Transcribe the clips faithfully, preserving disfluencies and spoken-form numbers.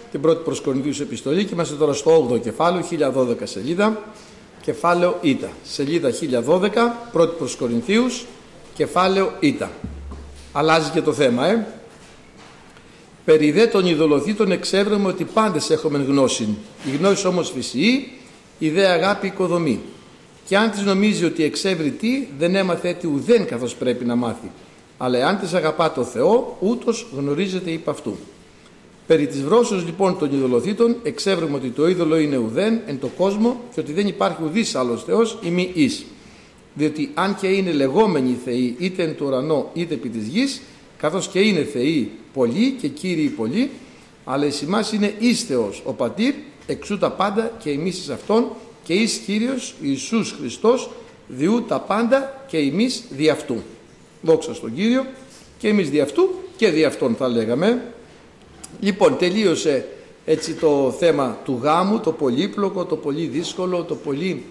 την πρώτη προς Κορινθίους επιστολή και είμαστε τώρα στο όγδοο κεφάλαιο, χίλια δώδεκα σελίδα, κεφάλαιο Ήτα. Σελίδα χίλια δώδεκα, πρώτη προς Κορινθίους, κεφάλαιο Ήτα. Αλλάζει και το θέμα, ε. Περί δε των ειδωλοθήτων εξέβρεμε ότι πάντες έχουμε γνώση. Η γνώση όμως φυσιεί, η δε αγάπη οικοδομή. Και αν της νομίζει ότι εξέβρει τι, δεν έμαθε έτη ουδέν καθώς πρέπει να μάθει. Αλλά εάν της αγαπά το Θεό, ούτως γνωρίζεται υπ' αυτού. Περί της βρώσεως λοιπόν των ειδωλοθήτων εξέβρεμε ότι το είδωλο είναι ουδέν εν το κόσμο και ότι δεν υπάρχει ουδής άλλος Θεός ή μη εις. Διότι αν και είναι λεγόμενοι θεοί είτε εν του ουρανό είτε επί της γης, καθώς και είναι θεοί πολλοί και κύριοι πολλοί, αλλά εις εμάς είναι εις Θεός ο Πατήρ, εξού τα πάντα και εμείς εις Αυτόν και εις Κύριος Ιησούς Χριστός, διού τα πάντα και εμείς δι' αυτού. Δόξα στον Κύριο, και εμείς δι' αυτού και δι' αυτόν θα λέγαμε. Λοιπόν, τελείωσε έτσι το θέμα του γάμου, το πολύπλοκο, το πολύ δύσκολο, το πολύ,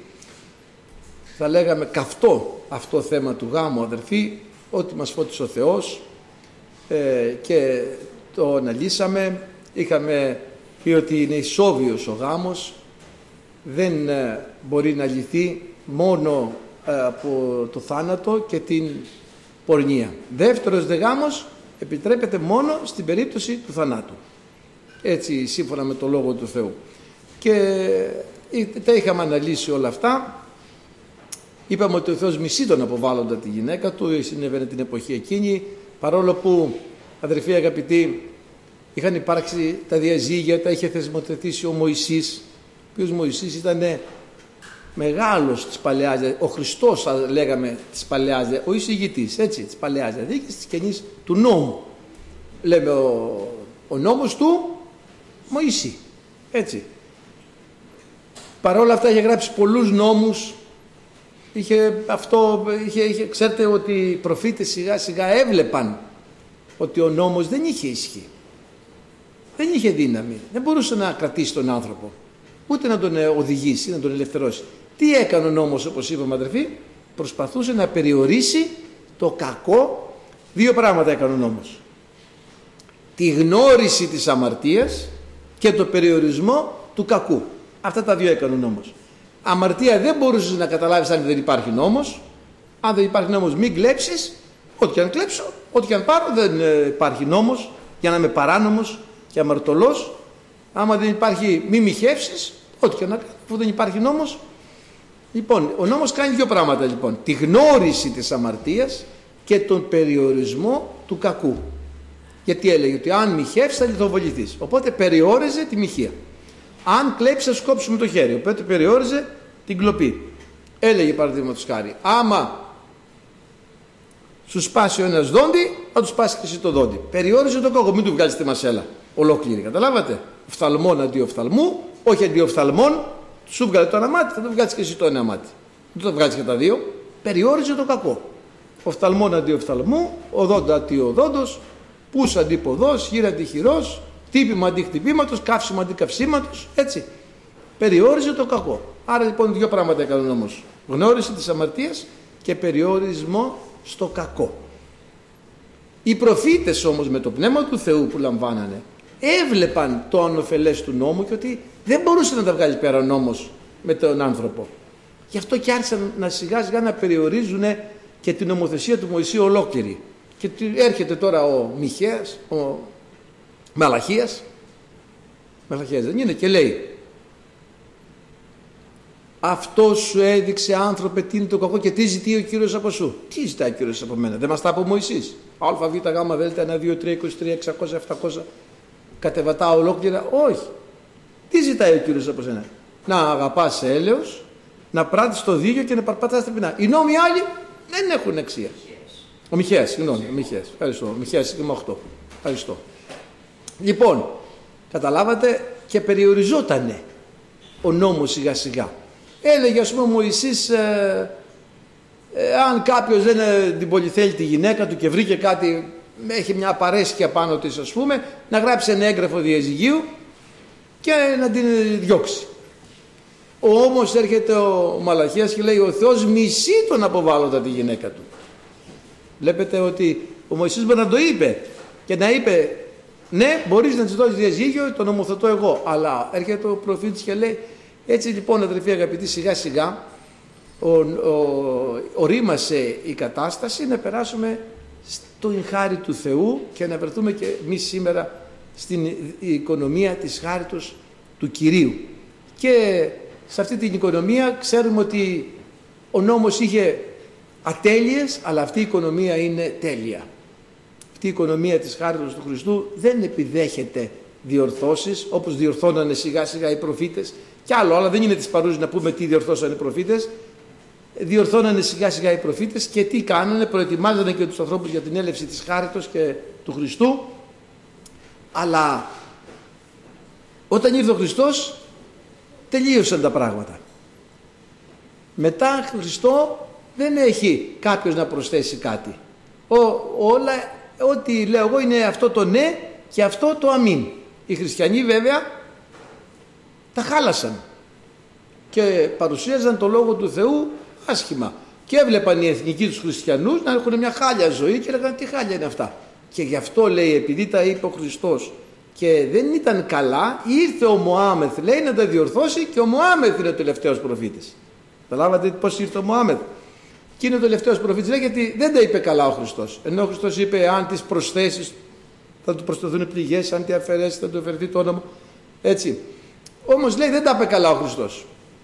θα λέγαμε, καυτό αυτό θέμα του γάμου, αδερφοί, ό,τι μας φώτισε ο Θεός, ε, και το αναλύσαμε. Είχαμε πει ότι είναι ισόβιος ο γάμος, δεν ε, μπορεί να λυθεί μόνο ε, από το θάνατο και την πορνεία. Δεύτερος δε γάμος επιτρέπεται μόνο στην περίπτωση του θανάτου, έτσι σύμφωνα με το Λόγο του Θεού. Και τα είχαμε αναλύσει όλα αυτά. Είπαμε ότι ο Θεός μισεί τον αποβάλλοντα τη γυναίκα του, συνέβαινε την εποχή εκείνη, παρόλο που, αδερφοί αγαπητοί, είχαν υπάρξει τα διαζύγια, τα είχε θεσμοθετήσει ο Μωυσής, ο οποίος Μωυσής ήταν μεγάλος της Παλαιάς, ο Χριστός λέγαμε της Παλαιάς, ο εισηγητής, έτσι, της Παλαιάς Διαθήκης, της Καινής του νόμου. Λέμε ο, ο νόμος του Μωυσή, έτσι. Παρόλα αυτά είχε γράψει πολλούς νόμους, είχε αυτό, είχε, είχε, ξέρετε ότι οι προφήτες σιγά σιγά έβλεπαν ότι ο νόμος δεν είχε ισχύ, δεν είχε δύναμη, δεν μπορούσε να κρατήσει τον άνθρωπο, ούτε να τον οδηγήσει, να τον ελευθερώσει. Τι έκανε ο νόμος, όπως είπαμε αδερφοί? Προσπαθούσε να περιορίσει το κακό. Δύο πράγματα έκανε ο νόμος: τη γνώριση της αμαρτίας και το περιορισμό του κακού. Αυτά τα δύο έκανε ο νόμος. Αμαρτία δεν μπορούσες να καταλάβεις αν δεν υπάρχει νόμος. Αν δεν υπάρχει νόμος, μην κλέψεις. Ό,τι και αν κλέψω, ό,τι και αν πάρω, δεν υπάρχει νόμος για να είμαι παράνομος και αμαρτωλός. Άμα δεν υπάρχει, μη μοιχεύσεις, ό,τι και να κάνω, που δεν υπάρχει νόμος. Λοιπόν, ο νόμος κάνει δύο πράγματα λοιπόν: τη γνώριση της αμαρτίας και τον περιορισμό του κακού. Γιατί έλεγε ότι αν μοιχεύσεις θα λιθοβοληθείς. Οπότε περιόριζε τη μοιχεία. Αν κλέψεις θα σου κόψουμε το χέρι. Οπότε περιόριζε την κλοπή. Έλεγε παραδείγματος χάρη, άμα σου σπάσει ο ένας δόντι, θα του σπάσει και εσύ το δόντι. Περιόριζε το κακό. Μην του βγάλεις τη μασέλα ολόκληρη. Καταλάβατε? Οφθαλμόν αντί οφθαλμού, όχι αντί οφθαλμών. Σου βγάλε το ένα μάτι, θα το βγάλεις και εσύ το ένα μάτι. Δεν το βγάλεις και τα δύο. Περιόριζε το κακό. Οφθαλμόν αντί οφθαλμού, οδόντα αντί οδόντος, πούς αντί ποδός, χείρα αντί χειρός, χτύπημα αντί χτυπήματος, καύσιμα αντί καυσίματος. Έτσι. Περιόριζε το κακό. Άρα λοιπόν δύο πράγματα έκανε ο νόμος: γνώριση της αμαρτίας και περιορισμό στο κακό. Οι προφήτες όμως με το πνεύμα του Θεού που λαμβάνανε έβλεπαν το ανωφελές του νόμου και ότι δεν μπορούσε να τα βγάλει πέρα ο νόμος με τον άνθρωπο. Γι' αυτό και άρχισαν να σιγά σιγά να περιορίζουν και την νομοθεσία του Μωυσή ολόκληρη. Και έρχεται τώρα ο Μιχαίας, ο Μαλαχίας, Μαλαχίας δεν είναι, και λέει: αυτό σου έδειξε, άνθρωπε, τι είναι το κακό και τι ζητεί ο Κύριος από σου. Τι ζητάει ο Κύριος από μένα? Δεν μας τα είπε ο Μωυσής? Α, Β, Γ, Δ, ένα, δύο, τρία, είκοσι τρία, εξακόσια, επτακόσια κατεβατά ολόκληρα? Όχι. Τι ζητάει ο Κύριος από σένα? Να αγαπάς έλεος, να πράττεις το δίκαιο και να παρπατάς ταπεινά. Οι νόμοι άλλοι δεν έχουν αξία. Ο Μιχαίας, συγγνώμη, ο Μιχαίας. Ευχαριστώ. Ο Μιχαίας είναι οκτώ. Ευχαριστώ. Λοιπόν, καταλάβατε, και περιοριζότανε ο νόμος σιγά σιγά. Έλεγε ας πούμε ο Μωυσής, ε, ε, αν κάποιος δεν ε, την πολυθέλει τη γυναίκα του και βρήκε κάτι, έχει μια παρέσκεια πάνω της ας πούμε, να γράψει ένα έγγραφο διαζυγίου και να την διώξει. Όμως έρχεται ο Μαλαχίας και λέει: ο Θεός μισεί τον αποβάλλοντα τη γυναίκα του. Βλέπετε ότι ο Μωυσής μπορεί να το είπε και να είπε ναι, μπορείς να της δώσεις διαζύγιο, το νομοθετώ εγώ. Αλλά έρχεται ο προφήτης και λέει, έτσι λοιπόν αδερφοί αγαπητοί, σιγά σιγά ο, ο, ορίμασε η κατάσταση να περάσουμε στο χάρη του Θεού και να βρεθούμε και εμείς σήμερα στην οικονομία της χάριτος του Κυρίου. Και σε αυτή την οικονομία ξέρουμε ότι ο νόμος είχε ατέλειες, αλλά αυτή η οικονομία είναι τέλεια. Αυτή η οικονομία της χάριτος του Χριστού δεν επιδέχεται διορθώσεις, όπως διορθώνανε σιγά σιγά οι προφήτες και άλλο, αλλά δεν είναι της παρούσης να πούμε τι διορθώσανε οι προφήτες. Διορθώνανε σιγά σιγά οι προφήτες και τι κάνανε, προετοιμάζανε και τους ανθρώπους για την έλευση της χάριτος και του Χριστού. Αλλά όταν ήρθε ο Χριστός τελείωσαν τα πράγματα. Μετά Χριστό δεν έχει κάποιος να προσθέσει κάτι. Ο, όλα, ό,τι λέω εγώ είναι αυτό το ναι και αυτό το αμήν. Οι χριστιανοί βέβαια τα χάλασαν και παρουσίαζαν το Λόγο του Θεού άσχημα. Και έβλεπαν οι εθνικοί τους χριστιανούς να έχουν μια χάλια ζωή και έλεγαν τι χάλια είναι αυτά. Και γι' αυτό λέει, επειδή τα είπε ο Χριστός και δεν ήταν καλά, ήρθε ο Μωάμεθ λέει να τα διορθώσει και ο Μωάμεθ είναι ο τελευταίος προφήτης. Καταλάβατε πώς ήρθε ο Μωάμεθ. Και είναι ο τελευταίος προφήτης λέει γιατί δεν τα είπε καλά ο Χριστός. Ενώ ο Χριστός είπε αν τις προσθέσεις θα του προσθεθούν πληγές, αν τις αφαιρέσεις θα του αφαιρεθεί το όνομα. Έτσι. Όμως λέει δεν τα είπε καλά ο Χριστός.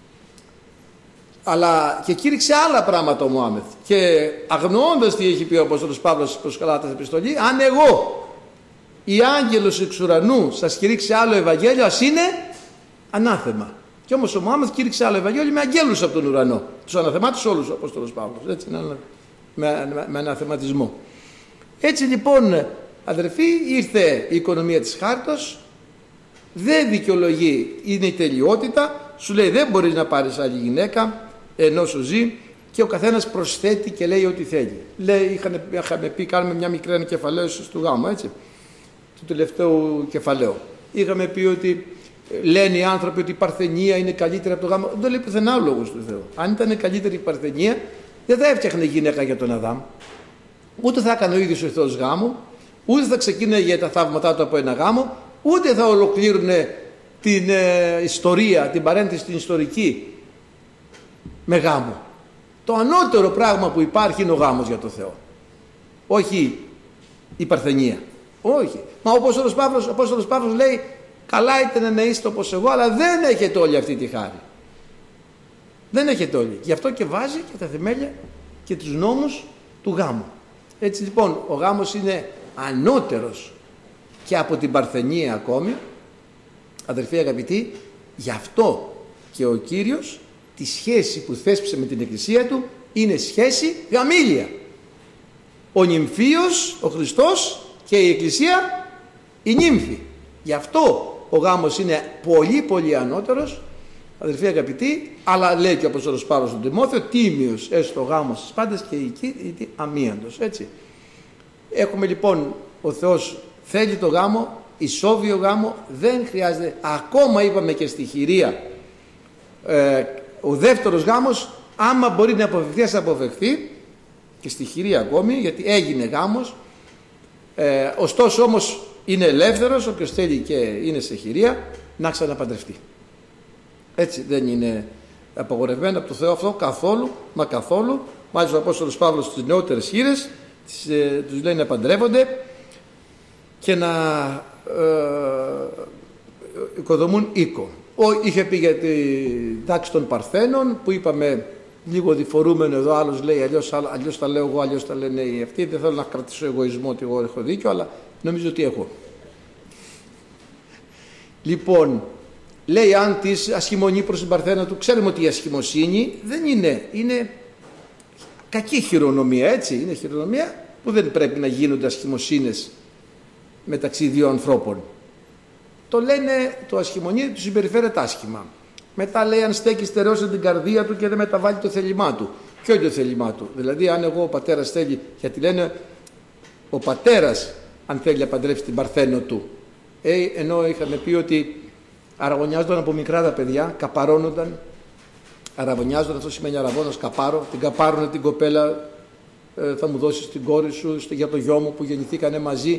Αλλά και κήρυξε άλλα πράγματα ο Μωάμεθ. Και αγνοώντας τι έχει πει ο Απόστολος Παύλος προς Γαλάτας επιστολή, αν εγώ η άγγελος εξ ουρανού σας κηρύξει άλλο Ευαγγέλιο, ας είναι ανάθεμα. Και όμως ο Μωάμεθ κήρυξε άλλο Ευαγγέλιο με αγγέλους από τον ουρανό. Τους αναθεμάτησε όλους ο Απόστολος Παύλος. Έτσι, με, με, με αναθεματισμό. Έτσι λοιπόν αδερφοί ήρθε η οικονομία της χάριτος, δεν δικαιολογεί, είναι η τελειότητα, σου λέει δεν μπορείς να πάρεις άλλη γυναίκα ενώ σου ζει και ο καθένας προσθέτει και λέει ό,τι θέλει. Λέει, είχαμε, είχαμε πει, κάνουμε μια μικρή ανακεφαλαίωση του γάμου, έτσι, του τελευταίου κεφαλαίου. Είχαμε πει ότι λένε οι άνθρωποι ότι η παρθενία είναι καλύτερη από το γάμο. Δεν το λέει πουθενά ο Λόγος του Θεού. Αν ήταν καλύτερη η παρθενία, δεν θα έφτιαχνε γυναίκα για τον Αδάμ. Ούτε θα έκανε ο ίδιος ο Θεός γάμο, ούτε θα ξεκίναγε τα θαύματά του από ένα γάμο, ούτε θα ολοκλήρωνε την ε, ιστορία, την παρένθεση την ιστορική με γάμο. Το ανώτερο πράγμα που υπάρχει είναι ο γάμος για το Θεό. Όχι η παρθενία. Όχι. Μα ο Απόστολος Παύλος, ο Απόστολος Παύλος λέει καλά ήταν να είστε όπως εγώ, αλλά δεν έχετε όλη αυτή τη χάρη. Δεν έχετε όλοι. Γι' αυτό και βάζει και τα θεμέλια και τους νόμους του γάμου. Έτσι λοιπόν ο γάμος είναι ανώτερος και από την παρθενία ακόμη. Αδερφοί αγαπητοί, γι' αυτό και ο Κύριος τη σχέση που θέσπισε με την Εκκλησία του είναι σχέση γαμήλια. Ο νυμφίος, ο Χριστός και η Εκκλησία η νύμφη. Γι' αυτό ο γάμος είναι πολύ πολύ ανώτερος, αδερφοί αγαπητοί, αλλά λέει και ο Απόστολος Παύλος στον Τιμόθεο, τίμιος έστω ο γάμος στις πάντες και η αμίαντος. Έτσι. Έχουμε λοιπόν, ο Θεός θέλει το γάμο, ισόβιο γάμο, δεν χρειάζεται, ακόμα είπαμε και στη χειρία, ε, ο δεύτερος γάμος, άμα μπορεί να αποφευχθεί, ας αποφευχθεί, και στη χειρία ακόμη, γιατί έγινε γάμος, ε, ωστόσο όμως είναι ελεύθερος, όποιος θέλει και είναι σε χειρία, να ξαναπαντρευτεί. Έτσι δεν είναι απαγορευμένο από το Θεό αυτό καθόλου, μα καθόλου. Μάλιστα ο Απόστολος Παύλος στις νεότερες χείρες ε, τους λέει να παντρεύονται και να ε, οικοδομούν οίκο. Ο, είχε πει για τη τάξη των Παρθένων που είπαμε λίγο διφορούμενο εδώ, άλλος λέει αλλιώς, αλλιώς τα λέω εγώ, αλλιώς τα λένε οι αυτοί. Δεν θέλω να κρατήσω εγωισμό ότι εγώ έχω δίκιο, αλλά νομίζω ότι έχω. Λοιπόν, λέει αν της ασχημονεί προς την Παρθένα του, ξέρουμε ότι η ασχημοσύνη δεν είναι, είναι κακή χειρονομία, έτσι, είναι χειρονομία που δεν πρέπει να γίνονται ασχημοσύνες μεταξύ δύο ανθρώπων. Το λένε, το ασχημονεί του συμπεριφέρεται άσχημα. Μετά λέει αν στέκει στερεός την καρδία του και δεν μεταβάλει το θέλημά του. Ποιο είναι το θέλημά του? Δηλαδή αν εγώ ο πατέρας θέλει, γιατί λένε ο πατέρας αν θέλει να παντρεύσει την Παρθένο του. Ε, ενώ είχαμε πει ότι αραβωνιάζονταν από μικρά τα παιδιά, καπαρώνονταν. Αραβωνιάζονταν, αυτό σημαίνει αραβώνας, καπάρο. Την καπάρουνε την κοπέλα, ε, θα μου δώσεις την κόρη σου για το γιο μου που γεννηθήκανε μαζί.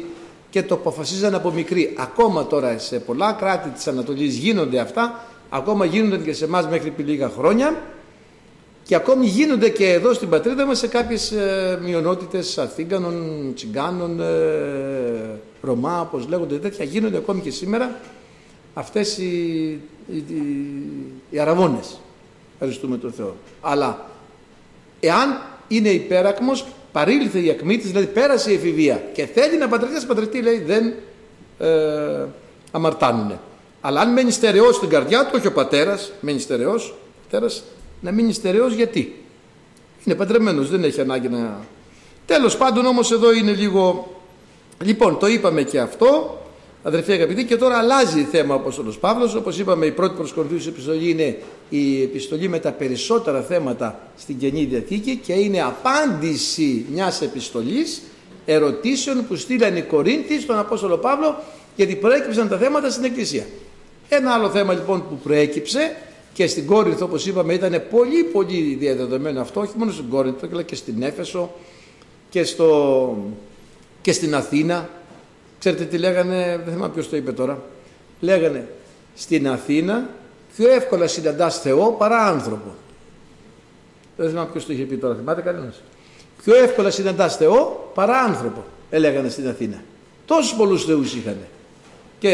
και το αποφασίζανε από μικροί. Ακόμα τώρα σε πολλά κράτη της Ανατολής γίνονται αυτά, ακόμα γίνονται και σε εμάς μέχρι πριν λίγα χρόνια και ακόμη γίνονται και εδώ στην πατρίδα μας σε κάποιες ε, μειονότητες Αθήγανων, Τσιγκάνων, ε, Ρωμά, όπως λέγονται τέτοια, γίνονται ακόμη και σήμερα αυτές οι, οι, οι, οι αραβώνες. Ευχαριστούμε τον Θεό. Αλλά εάν είναι υπέρακμος, παρήλθε η ακμή της, δηλαδή πέρασε η εφηβεία και θέλει να παντρευτεί, να παντρευτεί, λέει, δεν ε, αμαρτάνουνε. Αλλά αν μένει στερεός στην καρδιά του, όχι ο πατέρας, μένει στερεός, ο πατέρας να μείνει στερεός γιατί είναι παντρεμένος, δεν έχει ανάγκη να... Τέλος πάντων όμως εδώ είναι λίγο... Λοιπόν, το είπαμε και αυτό, αδερφοί αγαπητοί, και τώρα αλλάζει θέμα ο Απόστολος Παύλος. Όπως είπαμε, η πρώτη προς Κορινθίους επιστολή είναι η επιστολή με τα περισσότερα θέματα στην Καινή Διαθήκη και είναι απάντηση μιας επιστολής ερωτήσεων που στείλαν οι Κορίνθιοι στον Απόστολο Παύλο, γιατί προέκυψαν τα θέματα στην Εκκλησία. Ένα άλλο θέμα λοιπόν που προέκυψε και στην Κόρινθο, όπως είπαμε, ήταν πολύ πολύ διαδεδομένο αυτό, όχι μόνο στην Κόρινθο αλλά και στην Έφεσο και, στο... και στην Αθήνα. Ξέρετε τι λέγανε, δεν θυμάμαι ποιος το είπε τώρα. Λέγανε στην Αθήνα πιο εύκολα συναντάς Θεό παρά άνθρωπο. Δεν θυμάμαι ποιος το είχε πει τώρα, θυμάται κανένας? Πιο εύκολα συναντάς Θεό παρά άνθρωπο, έλεγανε στην Αθήνα. Τόσους πολλούς θεούς είχαν και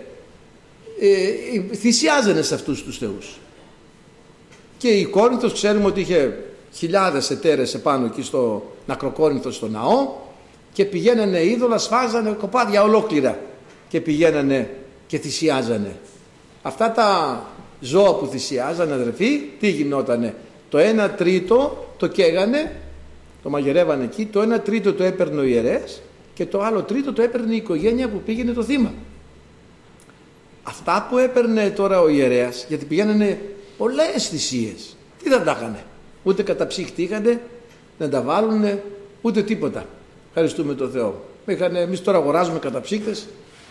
ε, θυσιάζανε σε αυτούς τους θεούς. Και η Κόρινθος ξέρουμε ότι είχε χιλιάδες εταίρες επάνω εκεί στο Νακροκόρινθο, στο ναό, και πηγαίνανε είδωλα, σφάζανε κοπάδια ολόκληρα και πηγαίνανε και θυσιάζανε. Αυτά τα ζώα που θυσιάζανε, αδερφοί, τι γινότανε? Το ένα τρίτο το καίγανε, το μαγειρεύανε εκεί, το ένα τρίτο το έπαιρνε ο ιερέας και το άλλο τρίτο το έπαιρνε η οικογένεια που πήγαινε το θύμα. Αυτά που έπαιρνε τώρα ο ιερέας, γιατί πηγαίνανε πολλές θυσίες, τι δεν τα είχανε? Ούτε καταψύχτη είχανε να τα βάλουνε, ούτε τίποτα. Ευχαριστούμε τον Θεό. Εμείς τώρα αγοράζουμε καταψύκτες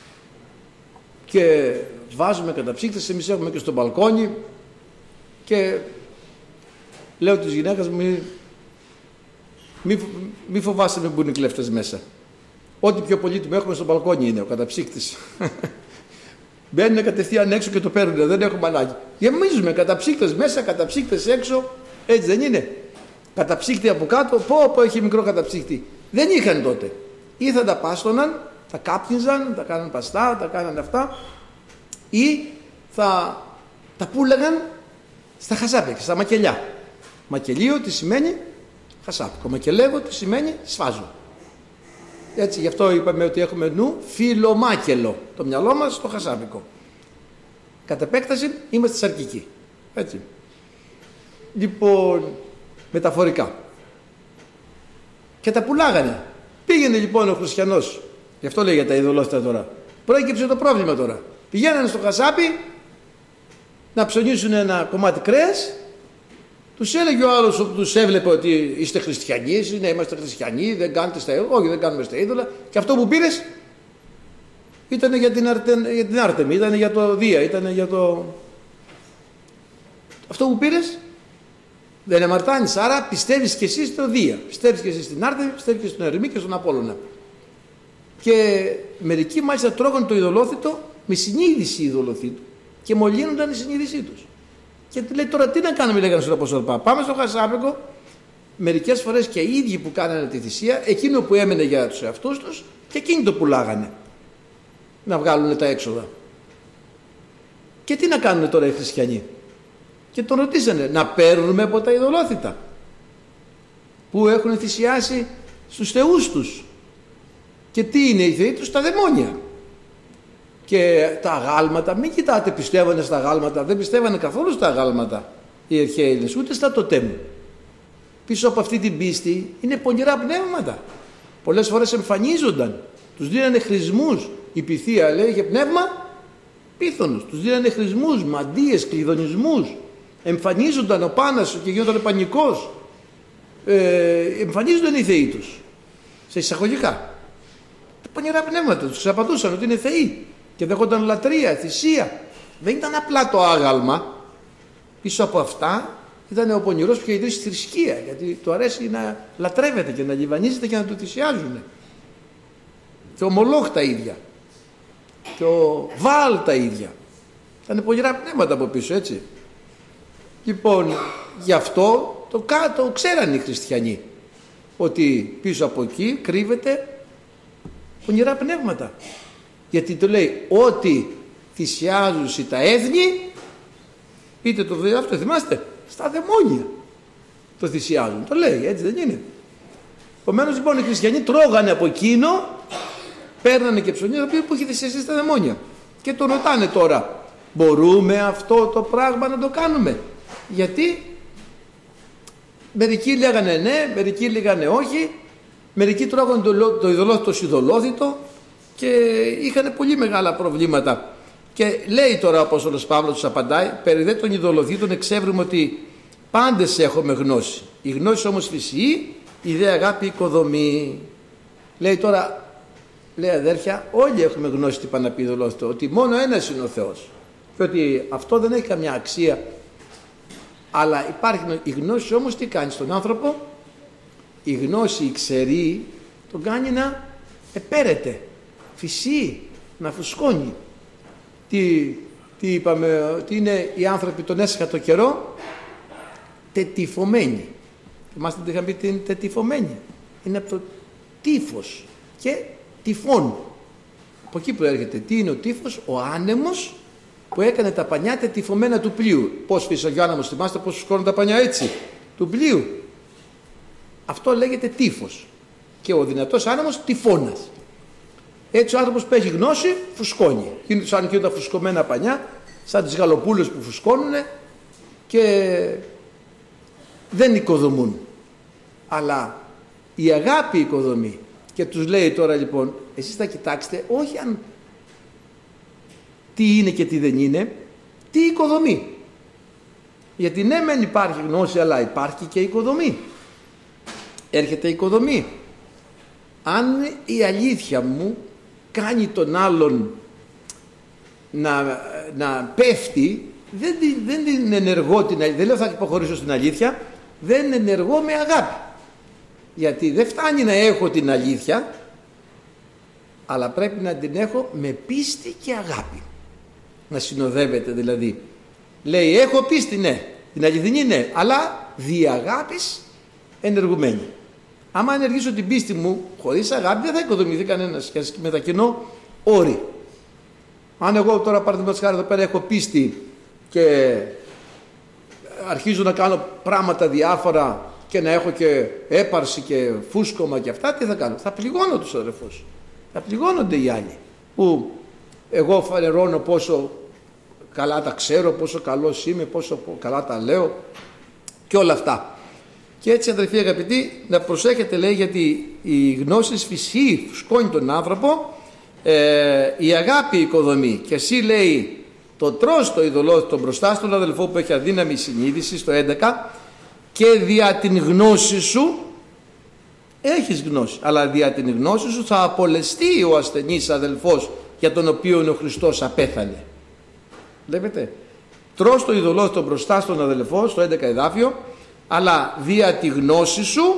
και βάζουμε καταψύκτες, εμείς έχουμε και στο μπαλκόνι και λέω της γυναίκας μου, μη, μη, μη φοβάστε με που είναι οι κλέφτες μέσα. Ό,τι πιο πολύτιμο έχουμε στο μπαλκόνι είναι ο καταψύκτης. Μπαίνουν κατευθείαν έξω και το παίρνουν, δεν έχουμε ανάγκη. Γεμίζουμε καταψύκτες μέσα, καταψύκτες έξω, έτσι δεν είναι? Καταψύκτη από κάτω, πω πω έχει μικρό καταψύκτη. Δεν είχαν τότε. Ή θα τα πάστοναν, τα κάπνιζαν, τα κάναν παστά, τα κάναν αυτά, ή θα τα πούλαγαν στα χασάπια, στα μακελιά. Μακελίο τι σημαίνει? Χασάπικο. Μακελεύω τι σημαίνει? Σφάζω. Έτσι, γι' αυτό είπαμε ότι έχουμε νου φιλομάκελο. Το μυαλό μας στο χασάπικο. Κατ' επέκταση είμαστε σαρκικοί. Έτσι. Λοιπόν, μεταφορικά. Και τα πουλάγανε. Πήγαινε λοιπόν ο χριστιανός, γι' αυτό λέει για τα ειδωλόθητα τώρα. Προέκυψε το πρόβλημα τώρα. Πηγαίνανε στο χασάπι να ψωνίσουν ένα κομμάτι κρέας. Τους έλεγε ο άλλος που τους έβλεπε ότι είστε χριστιανοί, ναι, είμαστε χριστιανοί, δεν κάνετε στα είδωλα. Όχι, δεν κάνουμε στα είδωλα. Και αυτό που πήρες ήταν για την, Αρτε, για την Άρτεμη, ήταν για το Δία, ήταν για το... Αυτό που πήρες δεν αμαρτάνεις, άρα πιστεύεις και εσύ στο Δία, πιστεύεις και εσύ στην Άρτεμη, πιστεύεις και στον Ερμή και στον Απόλλωνα. Και μερικοί μάλιστα τρώγαν το ειδωλόθητο με συνείδηση ειδωλοθήτου και μολύνονταν η συνείδησή τους. Και λέει τώρα τι να κάνουμε, λέγανε στον Απόστολο Παύλο. Πάμε στο χασάπικο, μερικές φορές και οι ίδιοι που κάνανε τη θυσία, εκείνο που έμενε για τους εαυτούς τους και εκείνοι το πουλάγανε να βγάλουν τα έξοδα. Και τι να κάνουν τώρα οι χριστιανοί? Και τον ρωτήσανε να παίρνουμε από τα ειδωλόθητα που έχουν θυσιάσει στους θεούς τους. Και τι είναι οι θεοί τους? Τα δαιμόνια. Και τα αγάλματα, μην κοιτάτε πιστεύανε στα αγάλματα, δεν πιστεύανε καθόλου στα αγάλματα οι αρχαίοι Έλληνες, ούτε στα τοτέμ. Πίσω από αυτή την πίστη είναι πονηρά πνεύματα. Πολλές φορές εμφανίζονταν, τους δίνανε χρησμούς. Η Πυθία λέει είχε πνεύμα πίθωνος, τους δίνανε χρησμούς, μαντίες, κλειδονισμούς. Εμφανίζονταν ο Πάνας και γινόταν πανικός. Ε, εμφανίζονταν οι θεοί τους, σε εισαγωγικά. Τα πονηρά πνεύματα τους απαντούσαν ότι είναι θεοί και δέχονταν λατρεία, θυσία. Δεν ήταν απλά το άγαλμα. Πίσω από αυτά ήταν ο πονηρός που είχε ιδρύσει θρησκεία, γιατί του αρέσει να λατρεύεται και να λιβανίζεται και να του θυσιάζουν. και ο Μολόχ τα ίδια και ο Βάλ τα ίδια. Ήταν πονηρά πνεύματα από πίσω, έτσι. Λοιπόν, γι' αυτό το κάτω ξέραν οι χριστιανοί ότι πίσω από εκεί κρύβεται πονηρά πνεύματα. Γιατί το λέει ότι θυσιάζουν τα έθνη, είτε το δε αυτό θυμάστε, στα δαιμόνια το θυσιάζουν. Το λέει, έτσι δεν είναι? Επομένως λοιπόν οι χριστιανοί τρώγανε από εκείνο, παίρνανε και ψωνιά που είχε θυσιαστεί στα δαιμόνια. Και το ρωτάνε τώρα, μπορούμε αυτό το πράγμα να το κάνουμε? Γιατί μερικοί λέγανε ναι, μερικοί λέγανε όχι, μερικοί τρώγανε το, το ειδωλόθητο σιδωλόθητο και είχαν πολύ μεγάλα προβλήματα. Και λέει τώρα ο Απόστολος Παύλος, τους απαντάει, περί δε των ειδωλοθήτων εξεύρουμε ότι πάντες έχουμε γνώση. Η γνώση όμως φυσιεί, η δε αγάπη οικοδομή. Λέει τώρα, λέει αδέρφια, όλοι έχουμε γνώση τι πάνε να πει ειδωλόθητο, ότι μόνο ένας είναι ο Θεός και ότι αυτό δεν έχει καμιά αξία. Αλλά υπάρχει η γνώση όμως τι κάνει στον άνθρωπο? Η γνώση, η ξερή, τον κάνει να επέρεται, φυσεί, να φουσκώνει. Τι, τι είπαμε, τι είναι οι άνθρωποι τον έσχατο καιρό? Τετυφωμένοι. Θυμάστε τι είχαμε πει, τι είναι τετυφωμένοι? Είναι από το τύφος και τυφών. Από εκεί που έρχεται. Τι είναι ο τύφος? Ο άνεμος που έκανε τα πανιά τετυφωμένα του πλοίου. Πώς φύσαγε ο άνεμος, θυμάστε πώς φουσκώνουν τα πανιά έτσι, του πλοίου. Αυτό λέγεται τύφος. Και ο δυνατός άνεμος τυφώνας. Έτσι ο άνθρωπος που έχει γνώση φουσκώνει. Είναι σαν και τα φουσκωμένα πανιά, σαν τις γαλοπούλες που φουσκώνουν και δεν οικοδομούν. Αλλά η αγάπη οικοδομεί. Και τους λέει τώρα λοιπόν, εσείς θα κοιτάξετε όχι αν τι είναι και τι δεν είναι, τι οικοδομή. Γιατί ναι μεν υπάρχει γνώση, αλλά υπάρχει και οικοδομή. Έρχεται οικοδομή. Αν η αλήθεια μου κάνει τον άλλον να, να πέφτει, δεν, δεν είναι ενεργό την αλήθεια. Δεν λέω θα υποχωρήσω στην αλήθεια, δεν είναι ενεργό με αγάπη. Γιατί δεν φτάνει να έχω την αλήθεια, αλλά πρέπει να την έχω με πίστη και αγάπη. Να συνοδεύεται δηλαδή. Λέει έχω πίστη, ναι, την αληθινή ναι, αλλά δι' αγάπης ενεργουμένη. Άμα ενεργήσω την πίστη μου χωρίς αγάπη, δεν θα οικοδομηθεί κανένας και μετακινώ όρη. Αν εγώ τώρα παραδείγματος χάρη εδώ πέρα έχω πίστη και αρχίζω να κάνω πράγματα διάφορα και να έχω και έπαρση και φούσκωμα και αυτά, τι θα κάνω? Θα πληγώνω τους αδερφούς. Θα πληγώνονται οι άλλοι. Που εγώ φανερώνω πόσο καλά τα ξέρω, πόσο καλός είμαι, πόσο καλά τα λέω και όλα αυτά. Και έτσι αδερφοί αγαπητοί, να προσέχετε λέει, γιατί η γνώση φυσεί, φουσκώνει τον άνθρωπο, ε, η αγάπη οικοδομή. Και εσύ λέει το τρως το ειδωλόθητο μπροστά στον αδελφό που έχει αδύναμη συνείδηση, στο έντεκα, και δια την γνώση σου, έχεις γνώση, αλλά δια την γνώση σου θα απολεστεί ο ασθενής αδελφός για τον οποίο ο Χριστός απέθανε. Βλέπετε, τρως το ειδωλόθητο μπροστά στον αδελφό, στο έντεκα εδάφιο, αλλά δια τη γνώση σου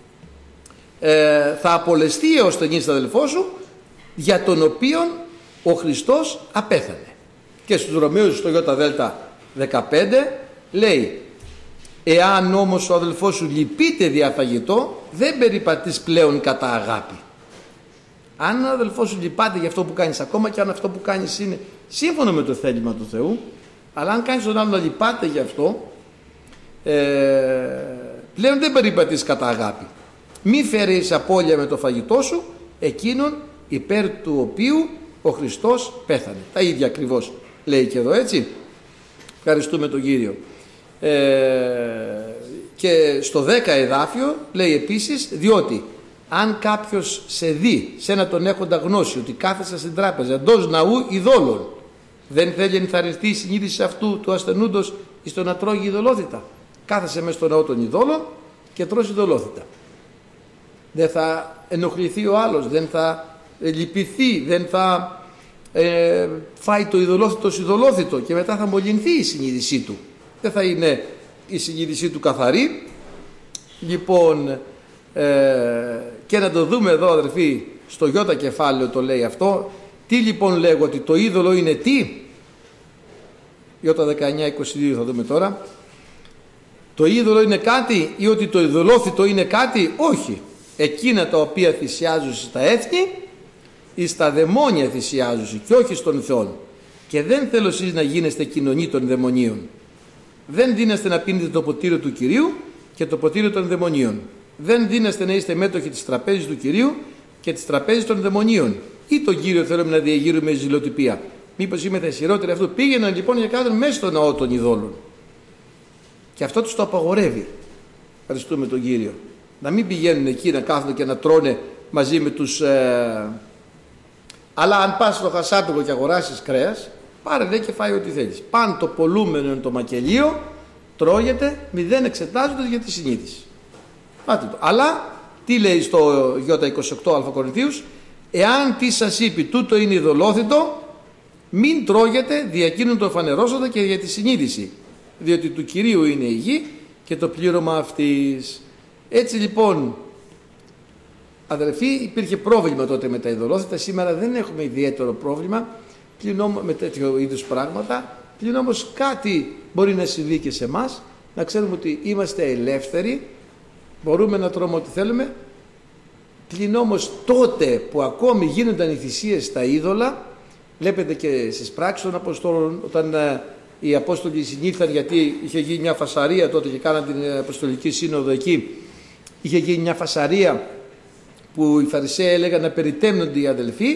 ε, θα απολεστεί ο ασθενής αδελφός σου για τον οποίον ο Χριστός απέθανε. Και στους Ρωμαίους στο ΙΔ δεκαπέντε λέει, εάν όμως ο αδελφός σου λυπείται δια φαγητό, δεν περιπατείς πλέον κατά αγάπη. Αν ο αδελφός σου λυπάται για αυτό που κάνεις, ακόμα και αν αυτό που κάνεις είναι σύμφωνο με το θέλημα του Θεού, αλλά αν κάνεις τον άλλο να λυπάται για αυτό, ε, πλέον δεν περιπατείς κατά αγάπη. Μη φέρεις απώλεια με το φαγητό σου εκείνον υπέρ του οποίου ο Χριστός πέθανε. Τα ίδια ακριβώς λέει και εδώ, έτσι. Ευχαριστούμε τον Κύριο. Ε, και στο δέκα εδάφιο λέει επίσης, διότι αν κάποιος σε δει σε ένα τον έχοντα γνώση ότι κάθεσα στην τράπεζα εντός ναού ειδόλων, δεν θέλει ενθαρρυνθεί η συνείδηση αυτού του ασθενούντος εις το να τρώγει ειδωλόθητα. Κάθεσε μέσα στο ναό των ειδόλων και τρώσει ειδωλόθητα. Δεν θα ενοχληθεί ο άλλος, δεν θα λυπηθεί, δεν θα ε, φάει το ειδωλόθητο ως ειδωλόθητο και μετά θα μολυνθεί η συνείδησή του. Δεν θα είναι η συνείδησή του καθαρή. Λοιπόν, ε, και να το δούμε εδώ αδερφοί στο Ι κεφάλαιο το λέει αυτό. Τι λοιπόν λέγω, ότι το είδωλο είναι τι? Ι δεκαεννιά είκοσι δύο θα δούμε τώρα. Το είδωλο είναι κάτι ή ότι το ειδωλόθητο είναι κάτι? Όχι. Εκείνα τα οποία θυσιάζουν στα έθνη ή στα δαιμόνια θυσιάζουν και όχι στον Θεό. Και δεν θέλω εσείς να γίνεστε κοινωνοί των δαιμονίων. Δεν δίνεστε να πίνετε το ποτήριο του Κυρίου και το ποτήριο των δαιμονίων. Δεν δίνεστε να είστε μέτοχοι της τραπέζης του Κυρίου και της τραπέζης των δαιμονίων. Ή τον Κύριο θέλουμε να διεγείρουμε ζηλοτυπία? Μήπως είμαι θεσιρότεροι αυτού? Πήγαιναν λοιπόν για κάτω μέσα στο ναό των ειδόλων. Και αυτό τους το απαγορεύει. Ευχαριστούμε τον Κύριο. Να μην πηγαίνουν εκεί να κάθονται και να τρώνε μαζί με τους... Ε... Αλλά αν πας στο χασάπικο και αγοράσεις κρέας, πάρε δε και φάει ό,τι θέλεις. Παν το πολλούμενο είναι το μακελίο, τρώγεται, μηδέν εξετάζοντας για τη συνείδηση. Πάτε το. Αλλά τι λέει στο Ι είκοσι οκτώ Α Κορινθίους? Εάν τι σας είπε τούτο είναι ειδωλόθητο, μην τρώγετε δια εκείνον το φανερώσοντα και για τη συνείδηση, διότι του Κυρίου είναι η γη και το πλήρωμα αυτής. Έτσι λοιπόν, αδερφοί, υπήρχε πρόβλημα τότε με τα ειδωλόθητα. Σήμερα δεν έχουμε ιδιαίτερο πρόβλημα με τέτοιο είδους πράγματα. Πλην όμως κάτι μπορεί να συμβεί και σε εμάς, να ξέρουμε ότι είμαστε ελεύθεροι, μπορούμε να τρώμε ό,τι θέλουμε. Πλην όμως τότε που ακόμη γίνονταν οι θυσίες στα είδωλα, βλέπετε και στις πράξεις των Αποστόλων, όταν ε, οι Απόστολοι συνήλθαν, γιατί είχε γίνει μια φασαρία τότε και κάναν την Αποστολική Σύνοδο εκεί, είχε γίνει μια φασαρία που οι Φαρισαίοι έλεγαν να περιτέμνονται οι αδελφοί.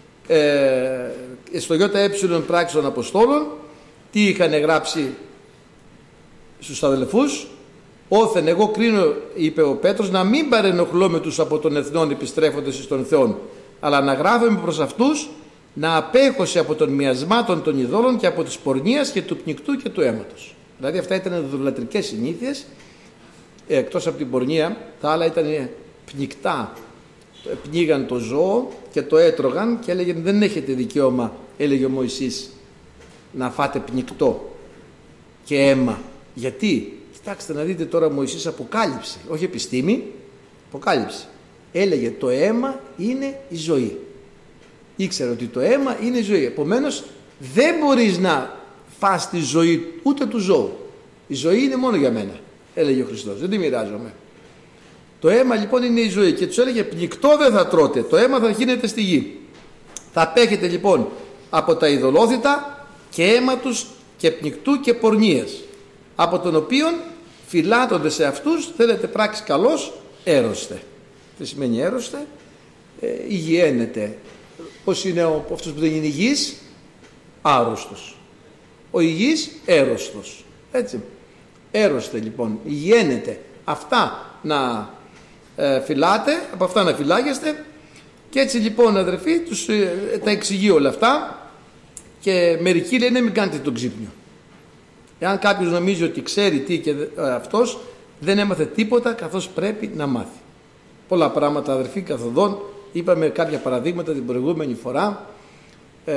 Ε, στο Ι Ε πράξεις των Αποστόλων τι είχαν γράψει στους αδελφούς? Όθεν εγώ κρίνω, είπε ο Πέτρος, να μην παρενοχλώ με τους από των εθνών επιστρέφοντες εις τον Θεόν, αλλά να γράφουμε προς αυτούς να απέχωσε από των μιασμάτων των ειδόλων και από της πορνείας και του πνικτού και του αίματος. Δηλαδή αυτά ήταν ειδωλατρικές συνήθειες. Ε, εκτός από την πορνεία, τα άλλα ήταν πνικτά. Πνίγαν το ζώο και το έτρωγαν και έλεγαν δεν έχετε δικαίωμα, έλεγε ο Μωυσής, να φάτε πνικτό και αίμα. Γιατί? Κοιτάξτε να δείτε τώρα, ο Μωυσής αποκάλυψε, όχι επιστήμη, αποκάλυψε. Έλεγε το αίμα είναι η ζωή. Ήξερε ότι το αίμα είναι η ζωή. Επομένως δεν μπορείς να φας τη ζωή ούτε του ζώου. Η ζωή είναι μόνο για μένα, έλεγε ο Χριστός, δεν τη μοιράζομαι. Το αίμα λοιπόν είναι η ζωή και τους έλεγε πνικτό δεν θα τρώτε, το αίμα θα γίνεται στη γη. Θα απέχετε λοιπόν από τα ειδωλόθητα και αίματος και πνικτού και πορνείας, από τον οποίον φυλάτονται σε αυτούς θέλετε πράξη καλώς έρωστε. Τι σημαίνει έρωστε? Ε, υγιαίνεται. Πώς είναι ο, αυτός που δεν είναι υγιής? Άρρωστος. Ο υγιής έρωστος. Έτσι. Έρωστε λοιπόν, υγιαίνεται. Αυτά να ε, φυλάτε, από αυτά να φυλάγεστε. Και έτσι λοιπόν αδερφοί τους, ε, τα εξηγεί όλα αυτά. Και μερικοί λένε μην κάνετε τον ξύπνιο. Εάν κάποιος νομίζει ότι ξέρει τι και ε, αυτός δεν έμαθε τίποτα, καθώς πρέπει να μάθει. Πολλά πράγματα αδερφοί καθοδόν. Είπαμε κάποια παραδείγματα την προηγούμενη φορά ε,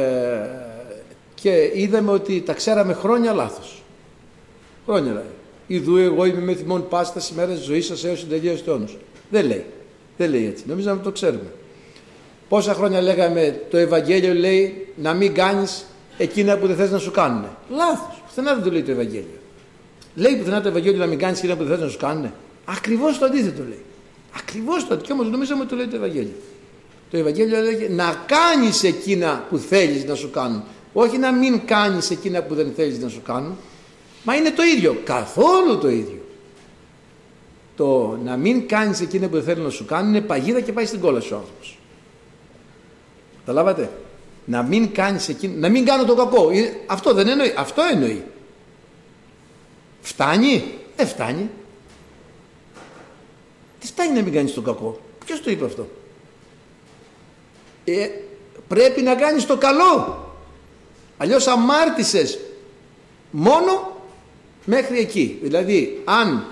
και είδαμε ότι τα ξέραμε χρόνια λάθος. Χρόνια δηλαδή. Ιδού εγώ είμαι με θυμών πάστα στις μέρες της ζωής σας έως την τελείωση του αιώνος. Δεν λέει. Δεν λέει έτσι. Νομίζαμε ότι το ξέρουμε. Πόσα χρόνια λέγαμε το Ευαγγέλιο λέει να μην κάνεις εκείνα που δεν θες να σου κάνουν. Λάθος. Πουθενά δεν το λέει το Ευαγγέλιο. Λέει πουθενά το Ευαγγέλιο να μην κάνεις εκείνα που δεν θες να σου κάνουν. Ακριβώς το αντίθετο λέει. Ακριβώς το αντίθετο. Και όμως νομίζαμε ότι το λέει το Ευαγγέλιο. Το Ευαγγέλιο λέγει να κάνεις εκείνα που θέλεις να σου κάνουν. Όχι να μην κάνεις εκείνα που δεν θέλεις να σου κάνουν. Μα είναι το ίδιο. Καθόλου το ίδιο. Το να μην κάνεις εκείνα που δεν θέλουν να σου κάνουν είναι παγίδα και πάει στην κόλαση ο άνθρωπος. Καταλάβατε. Να μην κάνεις εκείνα, να μην κάνω το κακό. Αυτό δεν εννοεί. Αυτό εννοεί. Φτάνει. Δεν φτάνει. Τι φτάνει να μην κάνεις το κακό? Ποιος το είπε αυτό? Ε, πρέπει να κάνεις το καλό. Αλλιώς αμάρτησες μόνο μέχρι εκεί. Δηλαδή αν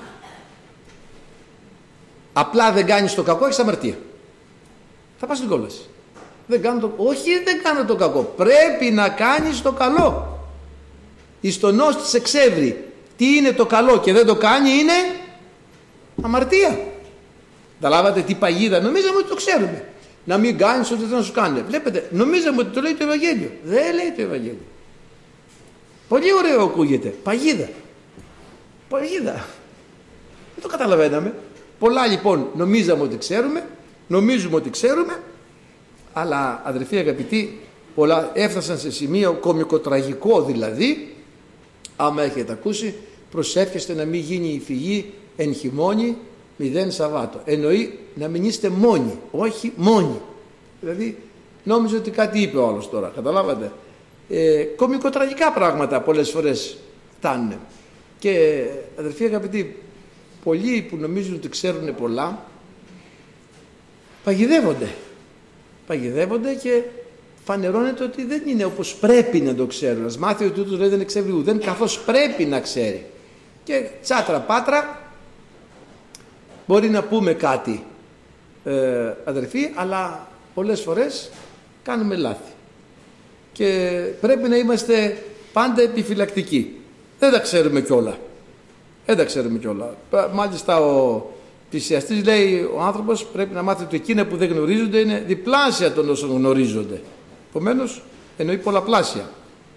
απλά δεν κάνεις το κακό έχεις αμαρτία. Θα πας στην κόλαση. Δεν κάνω το... Όχι δεν κάνω το κακό. Πρέπει να κάνεις το καλό. Εις το νους της εξεύρει τι είναι το καλό και δεν το κάνει είναι αμαρτία. Καταλάβατε τι παγίδα? Νομίζαμε ότι το ξέρουμε. να μην κάνεις ό,τι θα σου κάνει. Βλέπετε, νομίζαμε ότι το λέει το Ευαγγέλιο. Δεν λέει το Ευαγγέλιο. Πολύ ωραίο ακούγεται. Παγίδα. Παγίδα. Δεν το καταλαβαίναμε. Πολλά λοιπόν νομίζαμε ότι ξέρουμε, νομίζουμε ότι ξέρουμε, αλλά αδερφοί αγαπητοί, πολλά έφτασαν σε σημείο κωμικοτραγικό δηλαδή, άμα έχετε ακούσει, προσεύχεστε να μην γίνει η φυγή εν χειμώνη μηδέν Σαββάτο. Εννοεί να μην είστε μόνοι, όχι μόνοι. Δηλαδή νόμιζε ότι κάτι είπε ο άλλος τώρα, καταλάβατε. Ε, κωμικοτραγικά πράγματα πολλές φορές φτάνουν. Και αδερφοί αγαπητοί, πολλοί που νομίζουν ότι ξέρουν πολλά παγιδεύονται. Παγιδεύονται και φανερώνεται ότι δεν είναι όπως πρέπει να το ξέρουν. Ας μάθει ότι τούτος δεν ξέρει ουδέν καθώς πρέπει να ξέρει. Και τσάτρα πάτρα μπορεί να πούμε κάτι ε, αδερφοί, αλλά πολλές φορές κάνουμε λάθη. Και πρέπει να είμαστε πάντα επιφυλακτικοί. Δεν τα ξέρουμε κιόλα. Δεν τα ξέρουμε κιόλα. Μάλιστα ο πλησιαστής λέει, ο άνθρωπος πρέπει να μάθει ότι εκείνα που δεν γνωρίζονται είναι διπλάσια των όσων γνωρίζονται. Επομένως εννοεί πολλαπλάσια.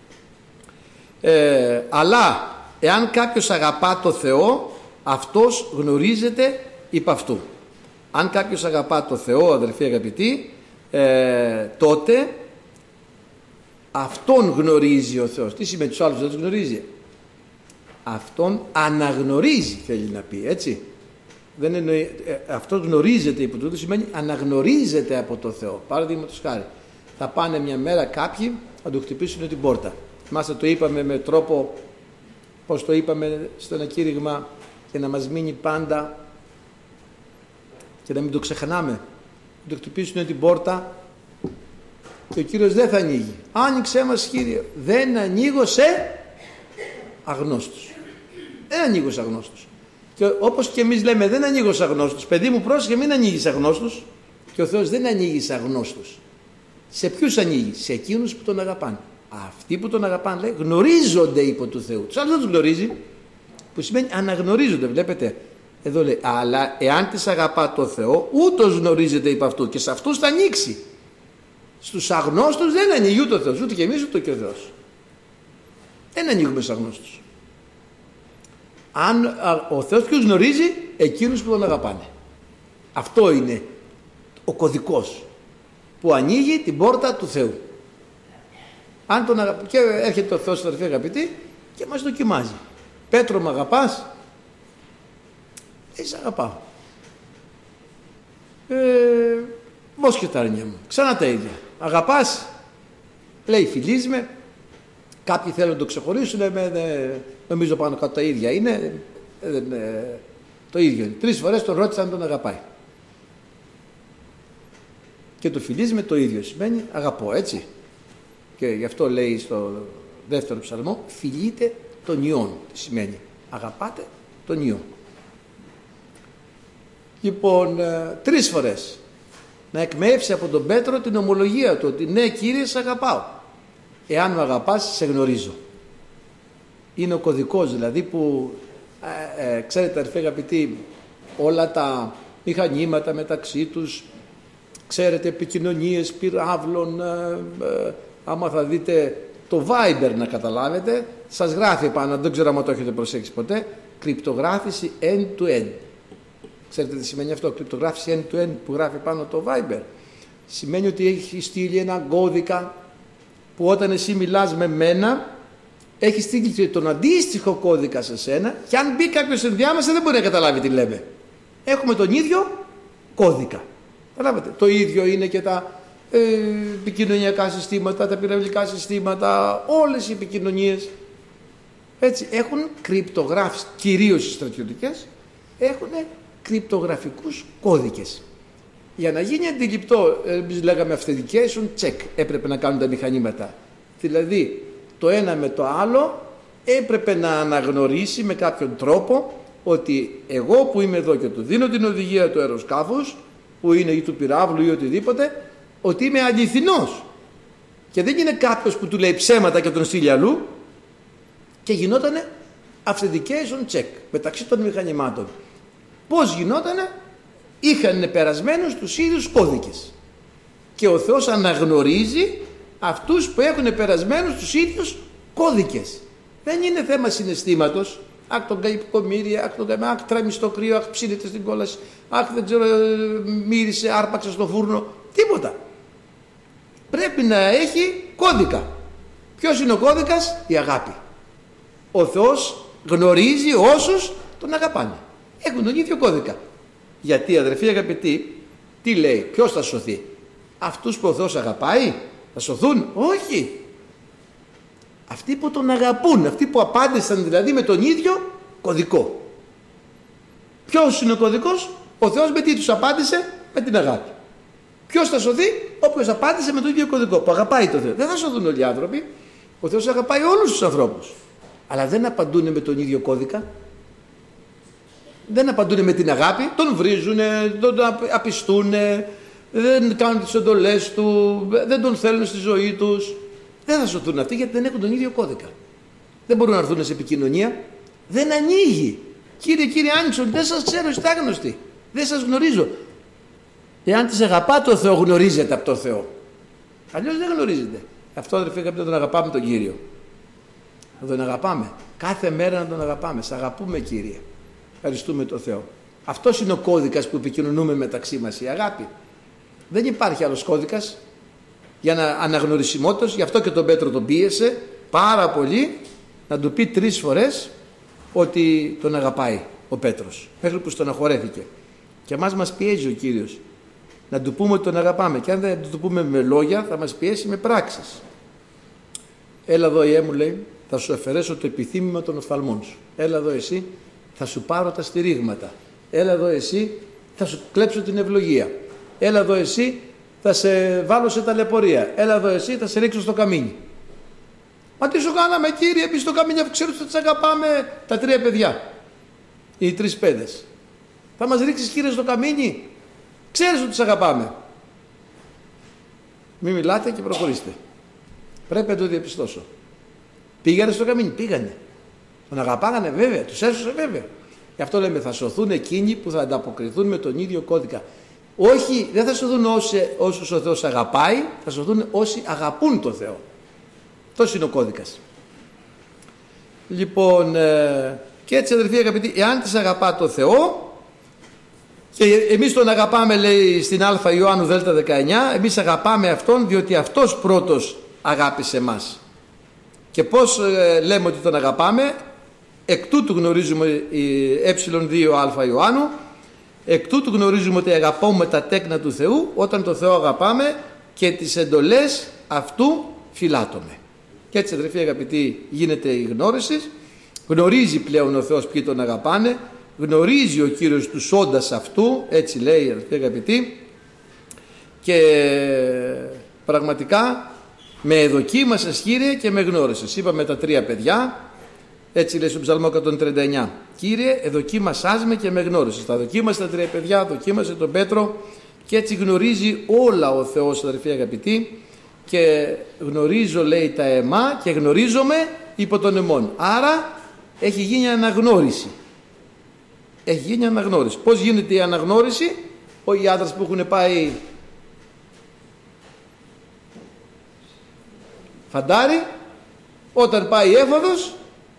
Ε, αλλά εάν κάποιος αγαπά το Θεό, αυτός γνωρίζεται υπ' αυτού. Αν κάποιος αγαπά το Θεό, αδερφοί αγαπητοί, ε, τότε αυτόν γνωρίζει ο Θεός. Τι σημαίνει τους άλλους δεν τους γνωρίζει? Αυτόν αναγνωρίζει, θέλει να πει, έτσι. Δεν εννοεί, ε, αυτό γνωρίζεται υπό τούτο, σημαίνει αναγνωρίζεται από το Θεό. Παραδείγματος χάρη, θα πάνε μια μέρα κάποιοι να του χτυπήσουν την πόρτα. Μάλιστα το είπαμε με τρόπο, πώς το είπαμε στο ένα κήρυγμα, και να μας μείνει πάντα και να μην το ξεχνάμε. Να του χτυπήσουν την πόρτα και ο Κύριος δεν θα ανοίγει. Άνοιξέ μας, Κύριε. Δεν ανοίγω σε αγνώστους. Δεν ανοίγω σε αγνώστους. Και όπως και εμείς λέμε, δεν ανοίγω σε αγνώστους. Παιδί μου, πρόσεχε, μην ανοίγει σε αγνώστους. Και ο Θεός δεν ανοίγει σε αγνώστους. Σε ποιους ανοίγει? Σε εκείνους που τον αγαπάνε. Αυτοί που τον αγαπάνε, λέει, γνωρίζονται υπό του Θεού. Τους άλλους δεν τους γνωρίζει, που σημαίνει αναγνωρίζονται. Βλέπετε, εδώ λέει, αλλά εάν τις αγαπά το Θεό, ούτως γνωρίζεται υπό αυτού, και σε αυτούς θα ανοίξει. Στους αγνώστους δεν ανοίγει ούτε ο Θεός, ούτε και εμείς ούτε και ο Θεός. Δεν ανοίγουμε στους αγνώστους. Αν ο Θεός ποιους γνωρίζει? Εκείνους που τον αγαπάνε. Αυτό είναι ο κωδικός που ανοίγει την πόρτα του Θεού. Αν τον αγαπ... Και έρχεται ο Θεός, αδερφοί αγαπητοί, και μας δοκιμάζει. Πέτρο, μ' αγαπάς? Εσύ αγαπάω. Ε, Μόσχε τα αρνιά μου. Ξανά τα ίδια. Αγαπάς? Λέει, φιλίζουμε. Κάποιοι θέλουν να το ξεχωρίσουν, ε, ε, νομίζω πάνω κάτω τα ίδια είναι. Ε, ε, το ίδιο είναι. Τρεις φορές τον ρώτησαν αν τον αγαπάει. Και το φιλίζουμε το ίδιο σημαίνει αγαπώ, έτσι. Και γι' αυτό λέει στο δεύτερο ψαλμό, φιλείτε τον Υιόν. Τι σημαίνει? Αγαπάτε τον Υιόν. Λοιπόν, ε, τρεις φορές να εκμεύσει από τον Πέτρο την ομολογία του ότι ναι, Κύριε, σε αγαπάω. Εάν με αγαπάς, σε γνωρίζω. Είναι ο κωδικός δηλαδή που ε, ε, ξέρετε, αδερφοί αγαπητοί, όλα τα μηχανήματα μεταξύ τους, ξέρετε, επικοινωνίες πυράβλων, ε, ε, άμα θα δείτε το Viber να καταλάβετε, σας γράφει πάνω, δεν ξέρω αν το έχετε προσέξει ποτέ, κρυπτογράφηση end-to-end. Ξέρετε τι σημαίνει αυτό, κρυπτογράφηση end-to-end που γράφει πάνω το Viber? Σημαίνει ότι έχει στείλει ένα κώδικα που όταν εσύ μιλάς με μένα, έχει στείλει τον αντίστοιχο κώδικα σε σένα, και αν μπει κάποιος ενδιάμεσα δεν μπορεί να καταλάβει τι λέμε. Έχουμε τον ίδιο κώδικα. Καταλάβατε, το ίδιο είναι και τα ε, επικοινωνιακά συστήματα, τα πυραυλικά συστήματα, όλες οι επικοινωνίες. Έτσι, έχουν κρυπτογράφηση, κυρίως οι στρατιωτικές, έχουν κρυπτογραφικούς κώδικες. Για να γίνει αντιληπτό, εμείς λέγαμε authentication check, έπρεπε να κάνουν τα μηχανήματα. Δηλαδή, το ένα με το άλλο έπρεπε να αναγνωρίσει με κάποιον τρόπο ότι εγώ που είμαι εδώ και του δίνω την οδηγία του αεροσκάφους, που είναι ή του πυράβλου ή οτιδήποτε, ότι είμαι αληθινός. Και δεν είναι κάποιος που του λέει ψέματα και τον στείλει αλλού. Και γινότανε authentication check μεταξύ των μηχανημάτων. Πώς γινότανε? Είχαν περασμένους τους ίδιους κώδικες. Και ο Θεός αναγνωρίζει αυτούς που έχουν περασμένους τους ίδιους κώδικες. Δεν είναι θέμα συναισθήματος. Αχ, τον καημικομύρια, αχ, τον καημικομύρια, αχ, τρέμει στο κρύο, αχ, ψήνεται στην κόλαση, αχ, δεν ξέρω, μύρισε, άρπαξε στο φούρνο. Τίποτα. Πρέπει να έχει κώδικα. Ποιος είναι ο κώδικας? Η αγάπη. Ο Θεός γνωρίζει όσους τον αγαπάνε. Έχουν τον ίδιο κώδικα. Γιατί, αδερφοί αγαπητοί, τι λέει, ποιος θα σωθεί? Αυτούς που ο Θεός αγαπάει θα σωθούν? Όχι. Αυτοί που τον αγαπούν, αυτοί που απάντησαν δηλαδή με τον ίδιο κωδικό. Ποιος είναι ο κωδικός? Ο Θεός με τι τους απάντησε? Με την αγάπη. Ποιος θα σωθεί? Όποιος απάντησε με τον ίδιο κωδικό, που αγαπάει τον Θεό. Δεν θα σωθούν όλοι οι άνθρωποι. Ο Θεός αγαπάει όλους τους ανθρώπους. Αλλά δεν απαντούν με τον ίδιο κώδικα. Δεν απαντούν με την αγάπη. Τον βρίζουν, τον απιστούν, δεν κάνουν τις εντολές του, δεν τον θέλουν στη ζωή τους. Δεν θα σωθούν αυτοί γιατί δεν έχουν τον ίδιο κώδικα. Δεν μπορούν να έρθουν σε επικοινωνία. Δεν ανοίγει. Κύριε, κύριε Άνοιξον, δεν σας ξέρω, είστε άγνωστοι. Δεν σας γνωρίζω. Εάν τις αγαπάτε ο Θεό, γνωρίζετε από το Θεό. Αλλιώς δεν γνωρίζετε. Αυτό, αδερφοί αγαπητοί, τον αγαπάμε τον Κύριο. Να τον αγαπάμε. Κάθε μέρα να τον αγαπάμε. Σ' αγαπούμε, Κύριε. Ευχαριστούμε τον Θεό. Αυτός είναι ο κώδικας που επικοινωνούμε μεταξύ μας, η αγάπη. Δεν υπάρχει άλλος κώδικας για να αναγνωρισιμότητας. Γι' αυτό και τον Πέτρο τον πίεσε πάρα πολύ να του πει τρεις φορές ότι τον αγαπάει ο Πέτρος, μέχρι που στεναχωρέθηκε. Και εμάς μας πιέζει ο Κύριος να του πούμε ότι τον αγαπάμε, και αν δεν του πούμε με λόγια θα μας πιέσει με πράξεις. Έλα εδώ, Ιε μου, λέει, θα σου αφαιρέσω το επιθύμημα των οφθαλμών σου. Έλα εδώ εσύ, θα σου πάρω τα στηρίγματα. Έλα εδώ εσύ, θα σου κλέψω την ευλογία. Έλα εδώ εσύ, θα σε βάλω σε ταλαιπωρία. Έλα εδώ εσύ, θα σε ρίξω στο καμίνι. Μα τι σου κάναμε, Κύριε, εμείς στο καμίνι, αφού ξέρεις ότι τις αγαπάμε τα τρία παιδιά, οι τρεις παιδες. Θα μας ρίξεις, Κύριε, στο καμίνι? Ξέρεις ότι τις αγαπάμε. Μην μιλάτε και προχωρήστε. Πρέπει να το διαπιστώσω. Πήγανε στο καμίνι? Πήγανε. Τον αγαπάγανε? Βέβαια. Τους έσωσε? Βέβαια. Γι' αυτό λέμε, θα σωθούν εκείνοι που θα ανταποκριθούν με τον ίδιο κώδικα. Όχι, δεν θα σωθούν όσοι, όσους ο Θεός αγαπάει, θα σωθούν όσοι αγαπούν τον Θεό. Αυτός είναι ο κώδικας. Λοιπόν, ε, και έτσι, αδερφοί αγαπητοί, εάν τις αγαπά το Θεό, και εμείς τον αγαπάμε, λέει στην Α Ιωάννου Δέλτα δεκαεννιά, εμείς αγαπάμε Αυτόν διότι Αυτός πρώτος αγάπησε μας. Και πώς ε, λέμε ότι τον αγαπάμε? Εκ τούτου γνωρίζουμε ε δύο Α Ιωάννου, εκ τούτου γνωρίζουμε ότι αγαπούμε τα τέκνα του Θεού, όταν το Θεό αγαπάμε και τις εντολές Αυτού φυλάττουμε. Και έτσι, αδερφοί αγαπητοί, γίνεται η γνώριση. Γνωρίζει πλέον ο Θεός ποιοι τον αγαπάνε, γνωρίζει ο Κύριος τους όντας Αυτού, έτσι λέει, αδερφοί αγαπητοί, και πραγματικά με εδοκίμασες, Κύριε, και με γνώρισες. Είπαμε τα τρία παιδιά, έτσι λέει στον Ψαλμό εκατόν τριάντα εννιά. Κύριε, εδοκίμασάς με και με γνώρισες. Τα δοκίμασε τα τρία παιδιά, δοκίμασε τον Πέτρο, και έτσι γνωρίζει όλα ο Θεός, αδερφοί αγαπητοί, και γνωρίζω, λέει, τα αιμά και γνωρίζομαι υπό τον αιμών. Άρα έχει γίνει αναγνώριση. Έχει γίνει αναγνώριση. Πώς γίνεται η αναγνώριση? Οι άντρες που έχουν πάει φαντάρι, όταν πάει η έφοδος,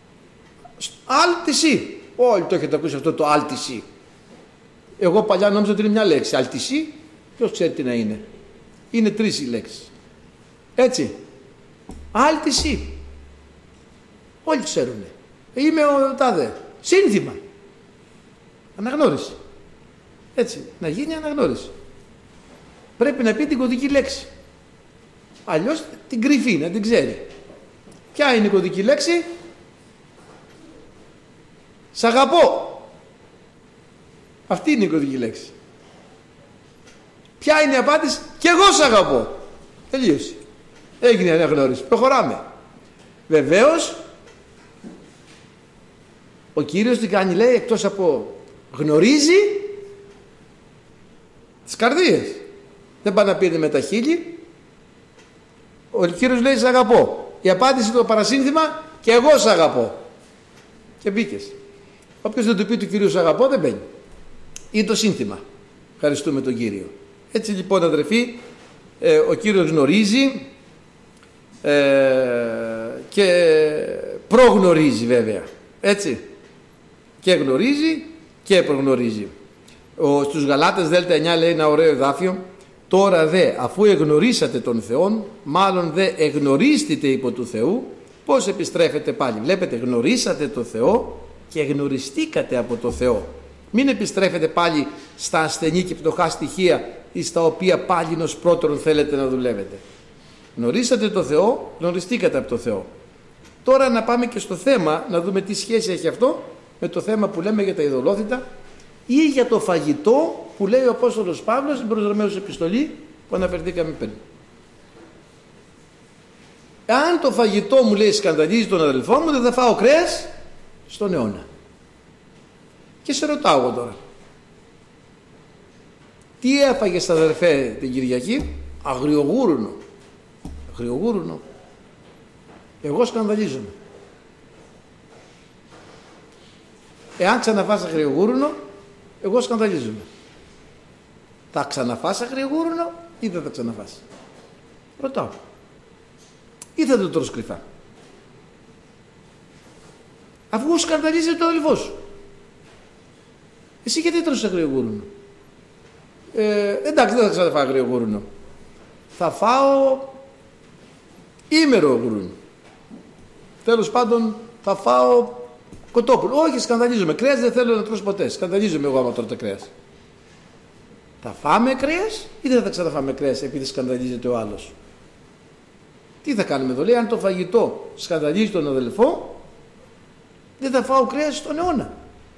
άλτισι. Όλοι το έχετε ακούσει αυτό, το άλτισι. Εγώ παλιά νόμιζα ότι είναι μια λέξη. Άλτισι, ποιος ξέρει τι να είναι? Είναι τρεις οι λέξεις. Έτσι. Άλτισι. Όλοι ξέρουνε. Είμαι ο τάδε. Σύνθημα. Αναγνώριση. Έτσι. Να γίνει αναγνώριση. Πρέπει να πει την κωδική λέξη. Αλλιώς την κρυφή, να την ξέρει. Ποια είναι η κωδική λέξη? Σ' αγαπώ. Αυτή είναι η κωδική λέξη. Ποια είναι η απάντηση? Κι εγώ σ' αγαπώ. Τελείωσε. Έγινε η αναγνώριση. Προχωράμε. Βεβαίως ο Κύριος τι κάνει, λέει, εκτός από γνωρίζει τις καρδίες. Δεν πάει να πει με τα χείλη. Ο Κύριος λέει σ' αγαπώ. Η απάντηση, το παρασύνθημα, και εγώ σ' αγαπώ. Και μπήκες. Όποιος δεν του πει του Κυρίου σ' αγαπώ δεν μπαίνει. Είναι το σύνθημα. Ευχαριστούμε τον Κύριο. Έτσι λοιπόν, αδερφοί, ε, ο Κύριος γνωρίζει ε, και προγνωρίζει βέβαια, έτσι, και γνωρίζει και προγνωρίζει. Ο, στους Γαλάτες Δέλτα εννιά λέει ένα ωραίο εδάφιο: τώρα δε, αφού εγνωρίσατε τον Θεόν, μάλλον δε εγνωρίστητε υπό του Θεού, πώς επιστρέφετε πάλι. Βλέπετε, γνωρίσατε τον Θεό και γνωριστήκατε από τον Θεό. Μην επιστρέφετε πάλι στα ασθενή και πτωχά στοιχεία ή στα οποία πάλι ως πρώτερον θέλετε να δουλεύετε. Γνωρίσατε τον Θεό, γνωριστήκατε από τον Θεό. Τώρα να πάμε και στο θέμα, να δούμε τι σχέση έχει αυτό με το θέμα που λέμε για τα ειδωλόθητα ή για το φαγητό που λέει ο Απόστολος Παύλος στην προς Ρωμαίους επιστολή που αναφερθήκαμε πριν. Αν το φαγητό μου, λέει, σκανδαλίζει τον αδελφό μου, δεν θα φάω κρέας στον αιώνα. Και σε ρωτάω εγώ τώρα, τι έφαγες αδερφέ την Κυριακή? Αγριογούρουνο. Αγριογούρουνο. Εγώ σκανδαλίζομαι. Εάν ξαναφάς αγριογούρουνο, εγώ σκανδαλίζομαι. Θα ξαναφάς αγριογούρουνο ή δεν θα ξαναφάς? Ρωτάω. Ή θα το τρως κρυφά? Αφού σκανδαλίζεται το αδελφό σου. Εσύ γιατί τρως αγριογούρουνο? Ε, εντάξει, δεν θα ξαναφάω αγριογούρουνο. Θα φάω ήμερο γουρούνο. Τέλος πάντων θα φάω κοτόπουλο. Όχι, σκανδαλίζομαι. Κρέας δεν θέλω να τρως ποτέ. Σκανδαλίζομαι εγώ άμα τρώτε κρέας. Θα φάμε κρέας ή δεν θα ξαναφάμε κρέας επειδή σκανδαλίζεται ο άλλος? Τι θα κάνουμε εδώ? Λέει, αν το φαγητό σκανδαλίζει τον αδελφό, δεν θα φάω κρέας στον αιώνα.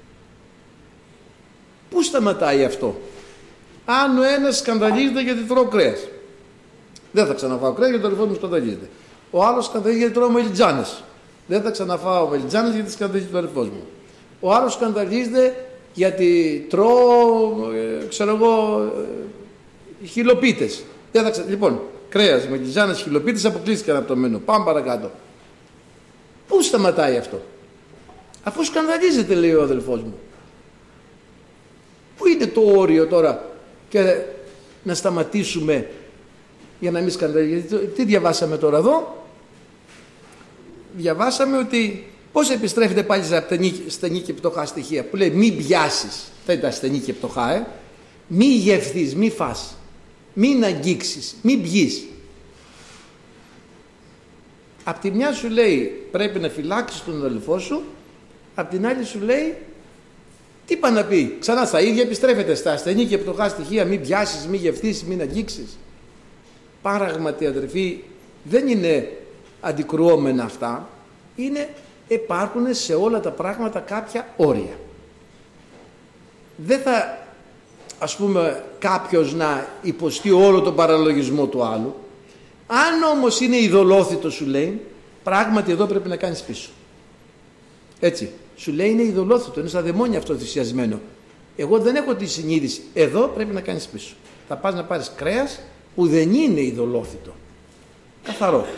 Πού σταματάει αυτό? Αν ο ένας σκανδαλίζεται γιατί τρώω κρέας, δεν θα ξαναφάω κρέας γιατί το αδελφό μου σκανδαλίζεται. Ο άλλος σκανδαλίζεται γιατί τρώω μελιτζάνες, δεν θα ξαναφάω μελιτζάνες γιατί σκανδαλίζει το αδελφός μου. Ο άλλος σκανδαλίζεται γιατί τρώω, ε, ξέρω εγώ, ε, χιλοπίτες. Δεν θα ξα... Λοιπόν, κρέας, μελιτζάνες, χιλοπίτες αποκλείστηκαν από το μενού. Πάμε παρακάτω. Πού σταματάει αυτό? Αφού σκανδαλίζεται, λέει ο αδελφός μου. Πού είναι το όριο τώρα και να σταματήσουμε για να μην σκανδαλίζεται? Τι διαβάσαμε τώρα εδώ? Διαβάσαμε ότι πώς επιστρέφεται πάλι στα ασθενή και πτωχά στοιχεία που λέει μη πιάσεις, θα ήταν ασθενή και πτωχά, ε? Μη γευθείς, μη φας, μην αγγίξεις, μη πιείς. Απ' τη μια σου λέει πρέπει να φυλάξεις τον αδελφό σου, απ' την άλλη σου λέει τι πάει να πει? Ξανά στα ίδια επιστρέφεται, στα ασθενή και πτωχά στοιχεία, μην πιάσεις, μη γευθείς, μην αγγίξεις. Πράγματι αδερφοί δεν είναι αντικρουόμενα αυτά, είναι, υπάρχουν σε όλα τα πράγματα κάποια όρια. Δεν θα, ας πούμε, κάποιος να υποστεί όλο τον παραλογισμό του άλλου. Αν όμως είναι ειδωλόθητο, σου λέει, πράγματι εδώ πρέπει να κάνεις πίσω. Έτσι, σου λέει είναι ειδωλόθητο, είναι στα δαιμόνια αυτό θυσιασμένο. Εγώ δεν έχω τη συνείδηση, εδώ πρέπει να κάνεις πίσω. Θα πας να πάρεις κρέας που δεν είναι ειδωλόθητο. Καθαρό.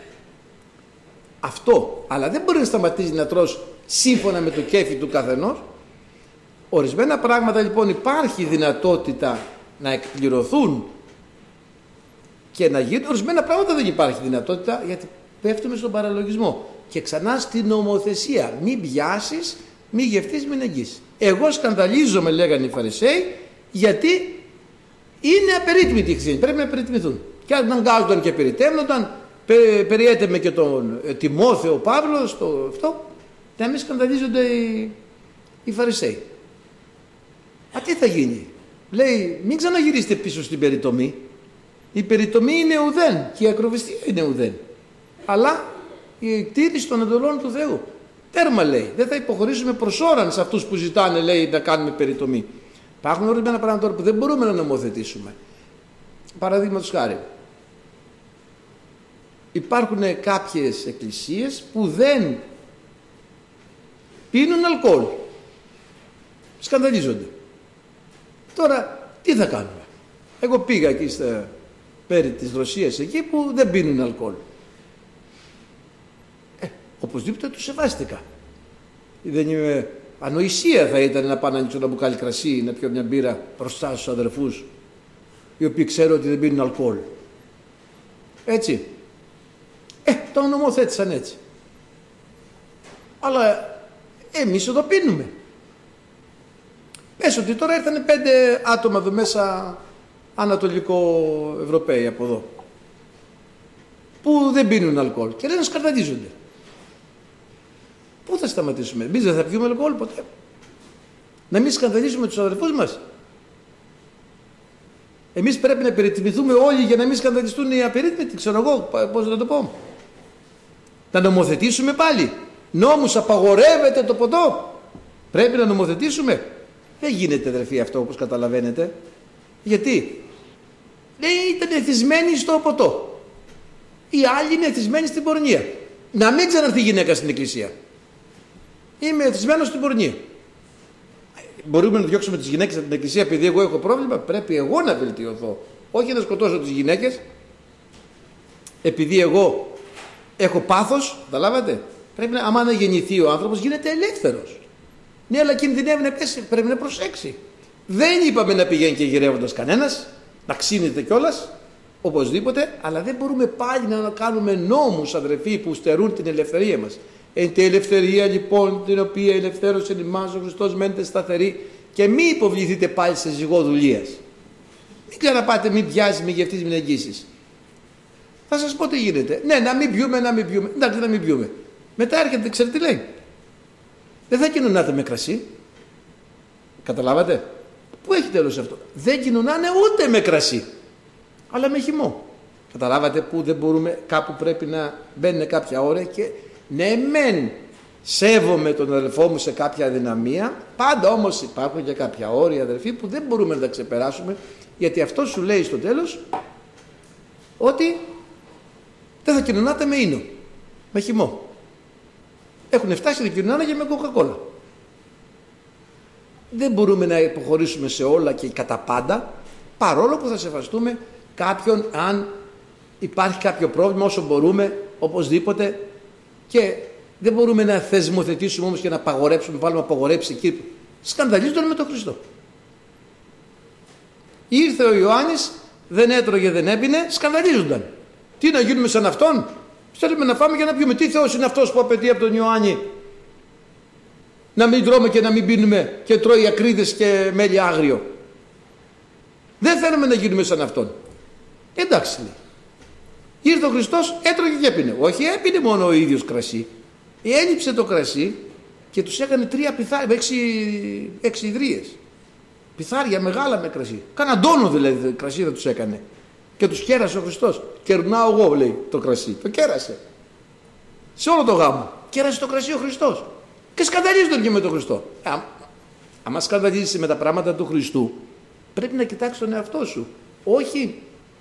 Αυτό, αλλά δεν μπορεί να σταματήσει να τρως σύμφωνα με το κέφι του καθενός. Ορισμένα πράγματα λοιπόν υπάρχει δυνατότητα να εκπληρωθούν και να γίνουν. Ορισμένα πράγματα δεν υπάρχει δυνατότητα γιατί πέφτουμε στον παραλογισμό. Και ξανά στην νομοθεσία. Μην πιάσεις, μην γευτείς, μην αγγίσεις. Εγώ σκανδαλίζομαι, λέγανε οι Φαρισαίοι, γιατί είναι απερίτμητοι οι χριστιανοί. Πρέπει να απεριτμηθούν. Και αν αναγκάζονταν και περιτέμνονταν, περιέτεμε και τον ε, Τιμόθεο Παύλο, στο αυτό, να μην σκανδαλίζονται οι, οι Φαρισαίοι. Α, τι θα γίνει? Λέει, μην ξαναγυρίσετε πίσω στην περιτομή. Η περιτομή είναι ουδέν και η ακροβιστία είναι ουδέν. Αλλά η εκτήρηση των εντολών του Θεού. Τέρμα, λέει. Δεν θα υποχωρήσουμε προς ώραν σε αυτούς που ζητάνε, λέει, να κάνουμε περιτομή. Υπάρχουν ορισμένα πράγματα τώρα που δεν μπορούμε να νομοθετήσουμε. Παραδείγματος χάρη, υπάρχουν κάποιες εκκλησίες που δεν πίνουν αλκοόλ. Σκανδαλίζονται. Τώρα τι θα κάνουμε? Εγώ πήγα εκεί στα μέρη της Ρωσίας εκεί που δεν πίνουν αλκοόλ. Ε, οπωσδήποτε τους σεβάστηκα. Δεν είμαι... Ανοησία θα ήταν να πάω να ανοίξω ένα μπουκάλι κρασί, να πιω μια μπύρα μπροστά στους αδερφούς, οι οποίοι ξέρω ότι δεν πίνουν αλκοόλ. Έτσι. Ε, το νομοθέτησαν έτσι. Αλλά εμείς εδώ πίνουμε. Πες ότι τώρα ήρθαν πέντε άτομα εδώ μέσα, Ανατολικό Ευρωπαίοι από εδώ, που δεν πίνουν αλκοόλ και λένε σκαρδαλίζονται. Πού θα σταματήσουμε? Εμείς δεν θα πιούμε αλκοόλ ποτέ? Να μην σκανδαλίσουμε τους αδερφούς μας? Εμείς πρέπει να περιτιμηθούμε όλοι για να μην σκανδαλιστούν οι απερίτμητοι, ξέρω εγώ πώς να το πω. Να νομοθετήσουμε πάλι. Νόμους, απαγορεύεται το ποτό. Πρέπει να νομοθετήσουμε. Δεν γίνεται, αδερφοί, αυτό, όπως καταλαβαίνετε. Γιατί? Λέει, ήταν εθισμένοι στο ποτό. Οι άλλοι είναι εθισμένοι στην πορνεία. Να μην ξαναρθεί γυναίκα στην εκκλησία. Είμαι εθισμένος στην πορνεία. Μπορούμε να διώξουμε τις γυναίκες από την εκκλησία επειδή εγώ έχω πρόβλημα? Πρέπει εγώ να βελτιωθώ. Όχι να σκοτώσω τις γυναίκες. Επειδή εγώ έχω πάθος, καταλάβατε. Πρέπει να, άμα να γεννηθεί ο άνθρωπος, γίνεται ελεύθερος. Ναι, αλλά κινδυνεύει να πέσει, πρέπει να προσέξει. Δεν είπαμε να πηγαίνει και γυρεύοντας κανένας, να ξύνεται κιόλας, οπωσδήποτε, αλλά δεν μπορούμε πάλι να κάνουμε νόμους, αδερφοί, που στερούν την ελευθερία μας. Εν τη ελευθερία λοιπόν την οποία ελευθέρωσε εμάς ο Χριστός μένετε σταθεροί και μη υποβληθείτε πάλι σε ζυγό δουλείας. Μην ξαναπάτε, μην πιάσει, μην γευτείς, μην εγγύσεις. Θα σας πω τι γίνεται. Ναι, να μην πιούμε, να μην πιούμε. Εντάξει, να μην πιούμε. Μετά έρχεται, ξέρετε τι λέει? Δεν θα κοινωνάτε με κρασί. Καταλάβατε? Πού έχει τέλος αυτό? Δεν κοινωνάνε ούτε με κρασί, αλλά με χυμό. Καταλάβατε που δεν μπορούμε? Κάπου πρέπει να μπαίνουν κάποια όρια και ναι μεν σέβομαι τον αδελφό μου σε κάποια αδυναμία, πάντα όμως υπάρχουν και κάποια όρια, αδελφοί, που δεν μπορούμε να τα ξεπεράσουμε, γιατί αυτό σου λέει στο τέλος ότι δεν θα κοινωνάτε με ίνο, με χυμό. Έχουν φτάσει να κοινωνάνε και με κοκακόλα. Δεν μπορούμε να υποχωρήσουμε σε όλα και κατά πάντα, παρόλο που θα σεβαστούμε κάποιον αν υπάρχει κάποιο πρόβλημα όσο μπορούμε, οπωσδήποτε. Και δεν μπορούμε να θεσμοθετήσουμε όμως και να απαγορέψουμε, βάλουμε απαγορέψει εκεί. Σκανδαλίζονταν με τον Χριστό. Ήρθε ο Ιωάννης, δεν έτρωγε, δεν έπινε, σκανδαλίζονταν. Τι να γίνουμε σαν αυτόν? Θέλουμε να φάμε και να πιούμε. Τι Θεός είναι αυτός που απαιτεί από τον Ιωάννη να μην τρώμε και να μην πίνουμε και τρώει ακρίδες και μέλι άγριο? Δεν θέλουμε να γίνουμε σαν αυτόν. Εντάξει, λέει. Ήρθε ο Χριστός, έτρωγε και έπινε. Όχι, έπινε μόνο ο ίδιος κρασί. Έλειψε το κρασί και τους έκανε τρία πιθάρια, έξι, έξι ιδρύες. Πιθάρια μεγάλα με κρασί. Κάνα τόνο δηλαδή κρασί δεν τους έκανε. Και τους κέρασε ο Χριστός. Κερνάω εγώ, λέει, το κρασί. Το κέρασε. Σε όλο το γάμο. Κέρασε το κρασί ο Χριστός. Και σκανδαλίζονταν και με τον Χριστό. Α, άμα σκανδαλίζεσαι με τα πράγματα του Χριστού, πρέπει να κοιτάξεις τον εαυτό σου. Όχι,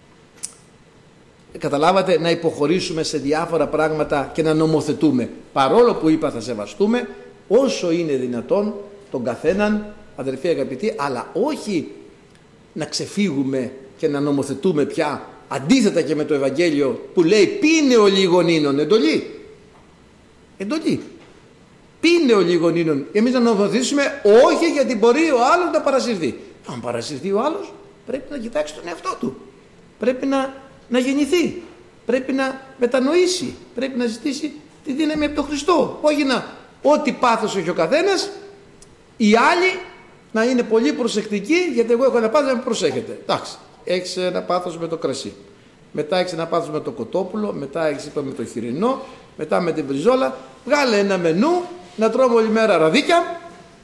καταλάβατε, να υποχωρήσουμε σε διάφορα πράγματα και να νομοθετούμε. Παρόλο που είπα θα σεβαστούμε όσο είναι δυνατόν τον καθέναν, αδερφοί αγαπητοί, αλλά όχι να ξεφύγουμε και να νομοθετούμε πια αντίθετα και με το Ευαγγέλιο που λέει πίνε ο λίγον ίνων. Εντολή. Εντολή. Πίνε ο λίγον ίνων. Εμείς να νομοθετήσουμε όχι, γιατί μπορεί ο άλλος να παρασυρθεί. Αν παρασυρθεί ο άλλος πρέπει να κοιτάξει τον εαυτό του. Πρέπει να, να γεννηθεί. Πρέπει να μετανοήσει. Πρέπει να ζητήσει τη δύναμη από τον Χριστό. Όχι να ό,τι πάθος έχει ο καθένας, οι άλλοι να είναι πολύ προσεκτικοί, γιατί εγώ έχω ένα πάθος, να με προσέχετε. Εντάξει, έχεις ένα πάθος με το κρασί. Μετά έχεις ένα πάθος με το κοτόπουλο. Μετά έχεις, είπα, με το χοιρινό. Μετά με την μπριζόλα. Βγάλε ένα μενού να τρώμε όλη μέρα ραδίκια.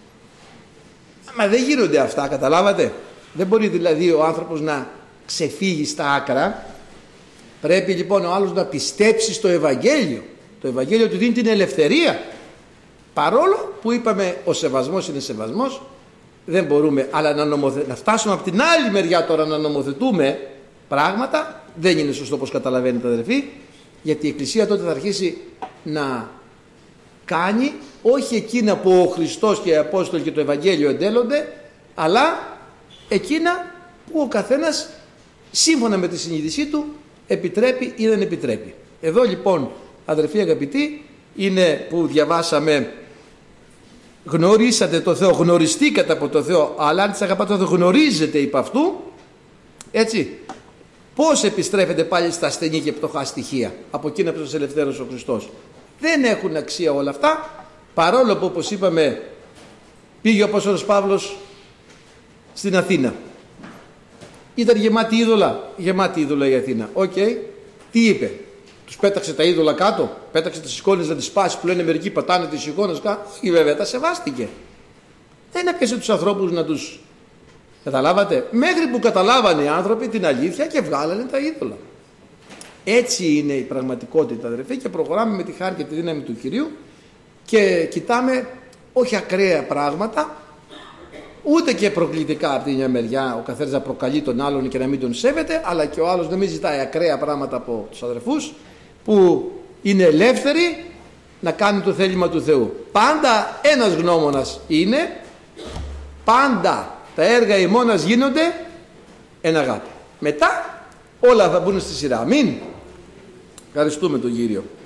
Μα δεν γίνονται αυτά, καταλάβατε. Δεν μπορεί δηλαδή ο άνθρωπος να ξεφύγει στα άκρα. Πρέπει λοιπόν ο άλλος να πιστέψει στο Ευαγγέλιο. Το Ευαγγέλιο του δίνει την ελευθερία. Παρόλο που είπαμε ο σεβασμός είναι σεβασμός, δεν μπορούμε, αλλά να, νομοθε... να φτάσουμε από την άλλη μεριά τώρα να νομοθετούμε πράγματα, δεν είναι σωστό, όπως καταλαβαίνετε αδερφοί, γιατί η Εκκλησία τότε θα αρχίσει να κάνει όχι εκείνα που ο Χριστός και οι Απόστολοι και το Ευαγγέλιο εντέλλονται, αλλά εκείνα που ο καθένας σύμφωνα με τη συνείδησή του επιτρέπει ή δεν επιτρέπει. Εδώ λοιπόν αδερφοί αγαπητοί είναι που διαβάσαμε, γνωρίσατε το Θεό, γνωριστήκατε από το Θεό, αλλά αν της αγαπάτε το Θεό γνωρίζετε υπ' αυτού, έτσι. πώς επιστρέφεται πάλι στα ασθενή και πτωχά στοιχεία από εκείνα που σας ελευθέρωσε ο Χριστός? Δεν έχουν αξία όλα αυτά, παρόλο που, όπως είπαμε, πήγε ο Απόστολος Παύλος στην Αθήνα. Ήταν γεμάτη είδωλα, γεμάτη είδωλα η Αθήνα. Οκ, okay. Τι είπε? Τους πέταξε τα είδωλα κάτω, πέταξε τις εικόνες να τις σπάσει, που λένε μερικοί πατάνε τις εικόνες κάτω. Ή βέβαια τα σεβάστηκε. Δεν έπιασε τους ανθρώπους να τους... Καταλάβατε? Μέχρι που καταλάβανε οι άνθρωποι την αλήθεια και βγάλανε τα είδωλα. Έτσι είναι η πραγματικότητα, αδερφοί, και προχωράμε με τη χάρη και τη δύναμη του Κυρίου και κοιτάμε όχι ακραία πράγματα, ούτε και προκλητικά από την μια μεριά, ο καθένας να προκαλεί τον άλλον και να μην τον σέβεται, αλλά και ο άλλος να μην ζητάει ακραία πράγματα από τους αδερφούς που είναι ελεύθεροι να κάνουν το θέλημα του Θεού. Πάντα ένας γνώμονας είναι, πάντα τα έργα ημώνας γίνονται εν αγάπη. Μετά όλα θα μπουν στη σειρά. Αμήν. Ευχαριστούμε τον Κύριο.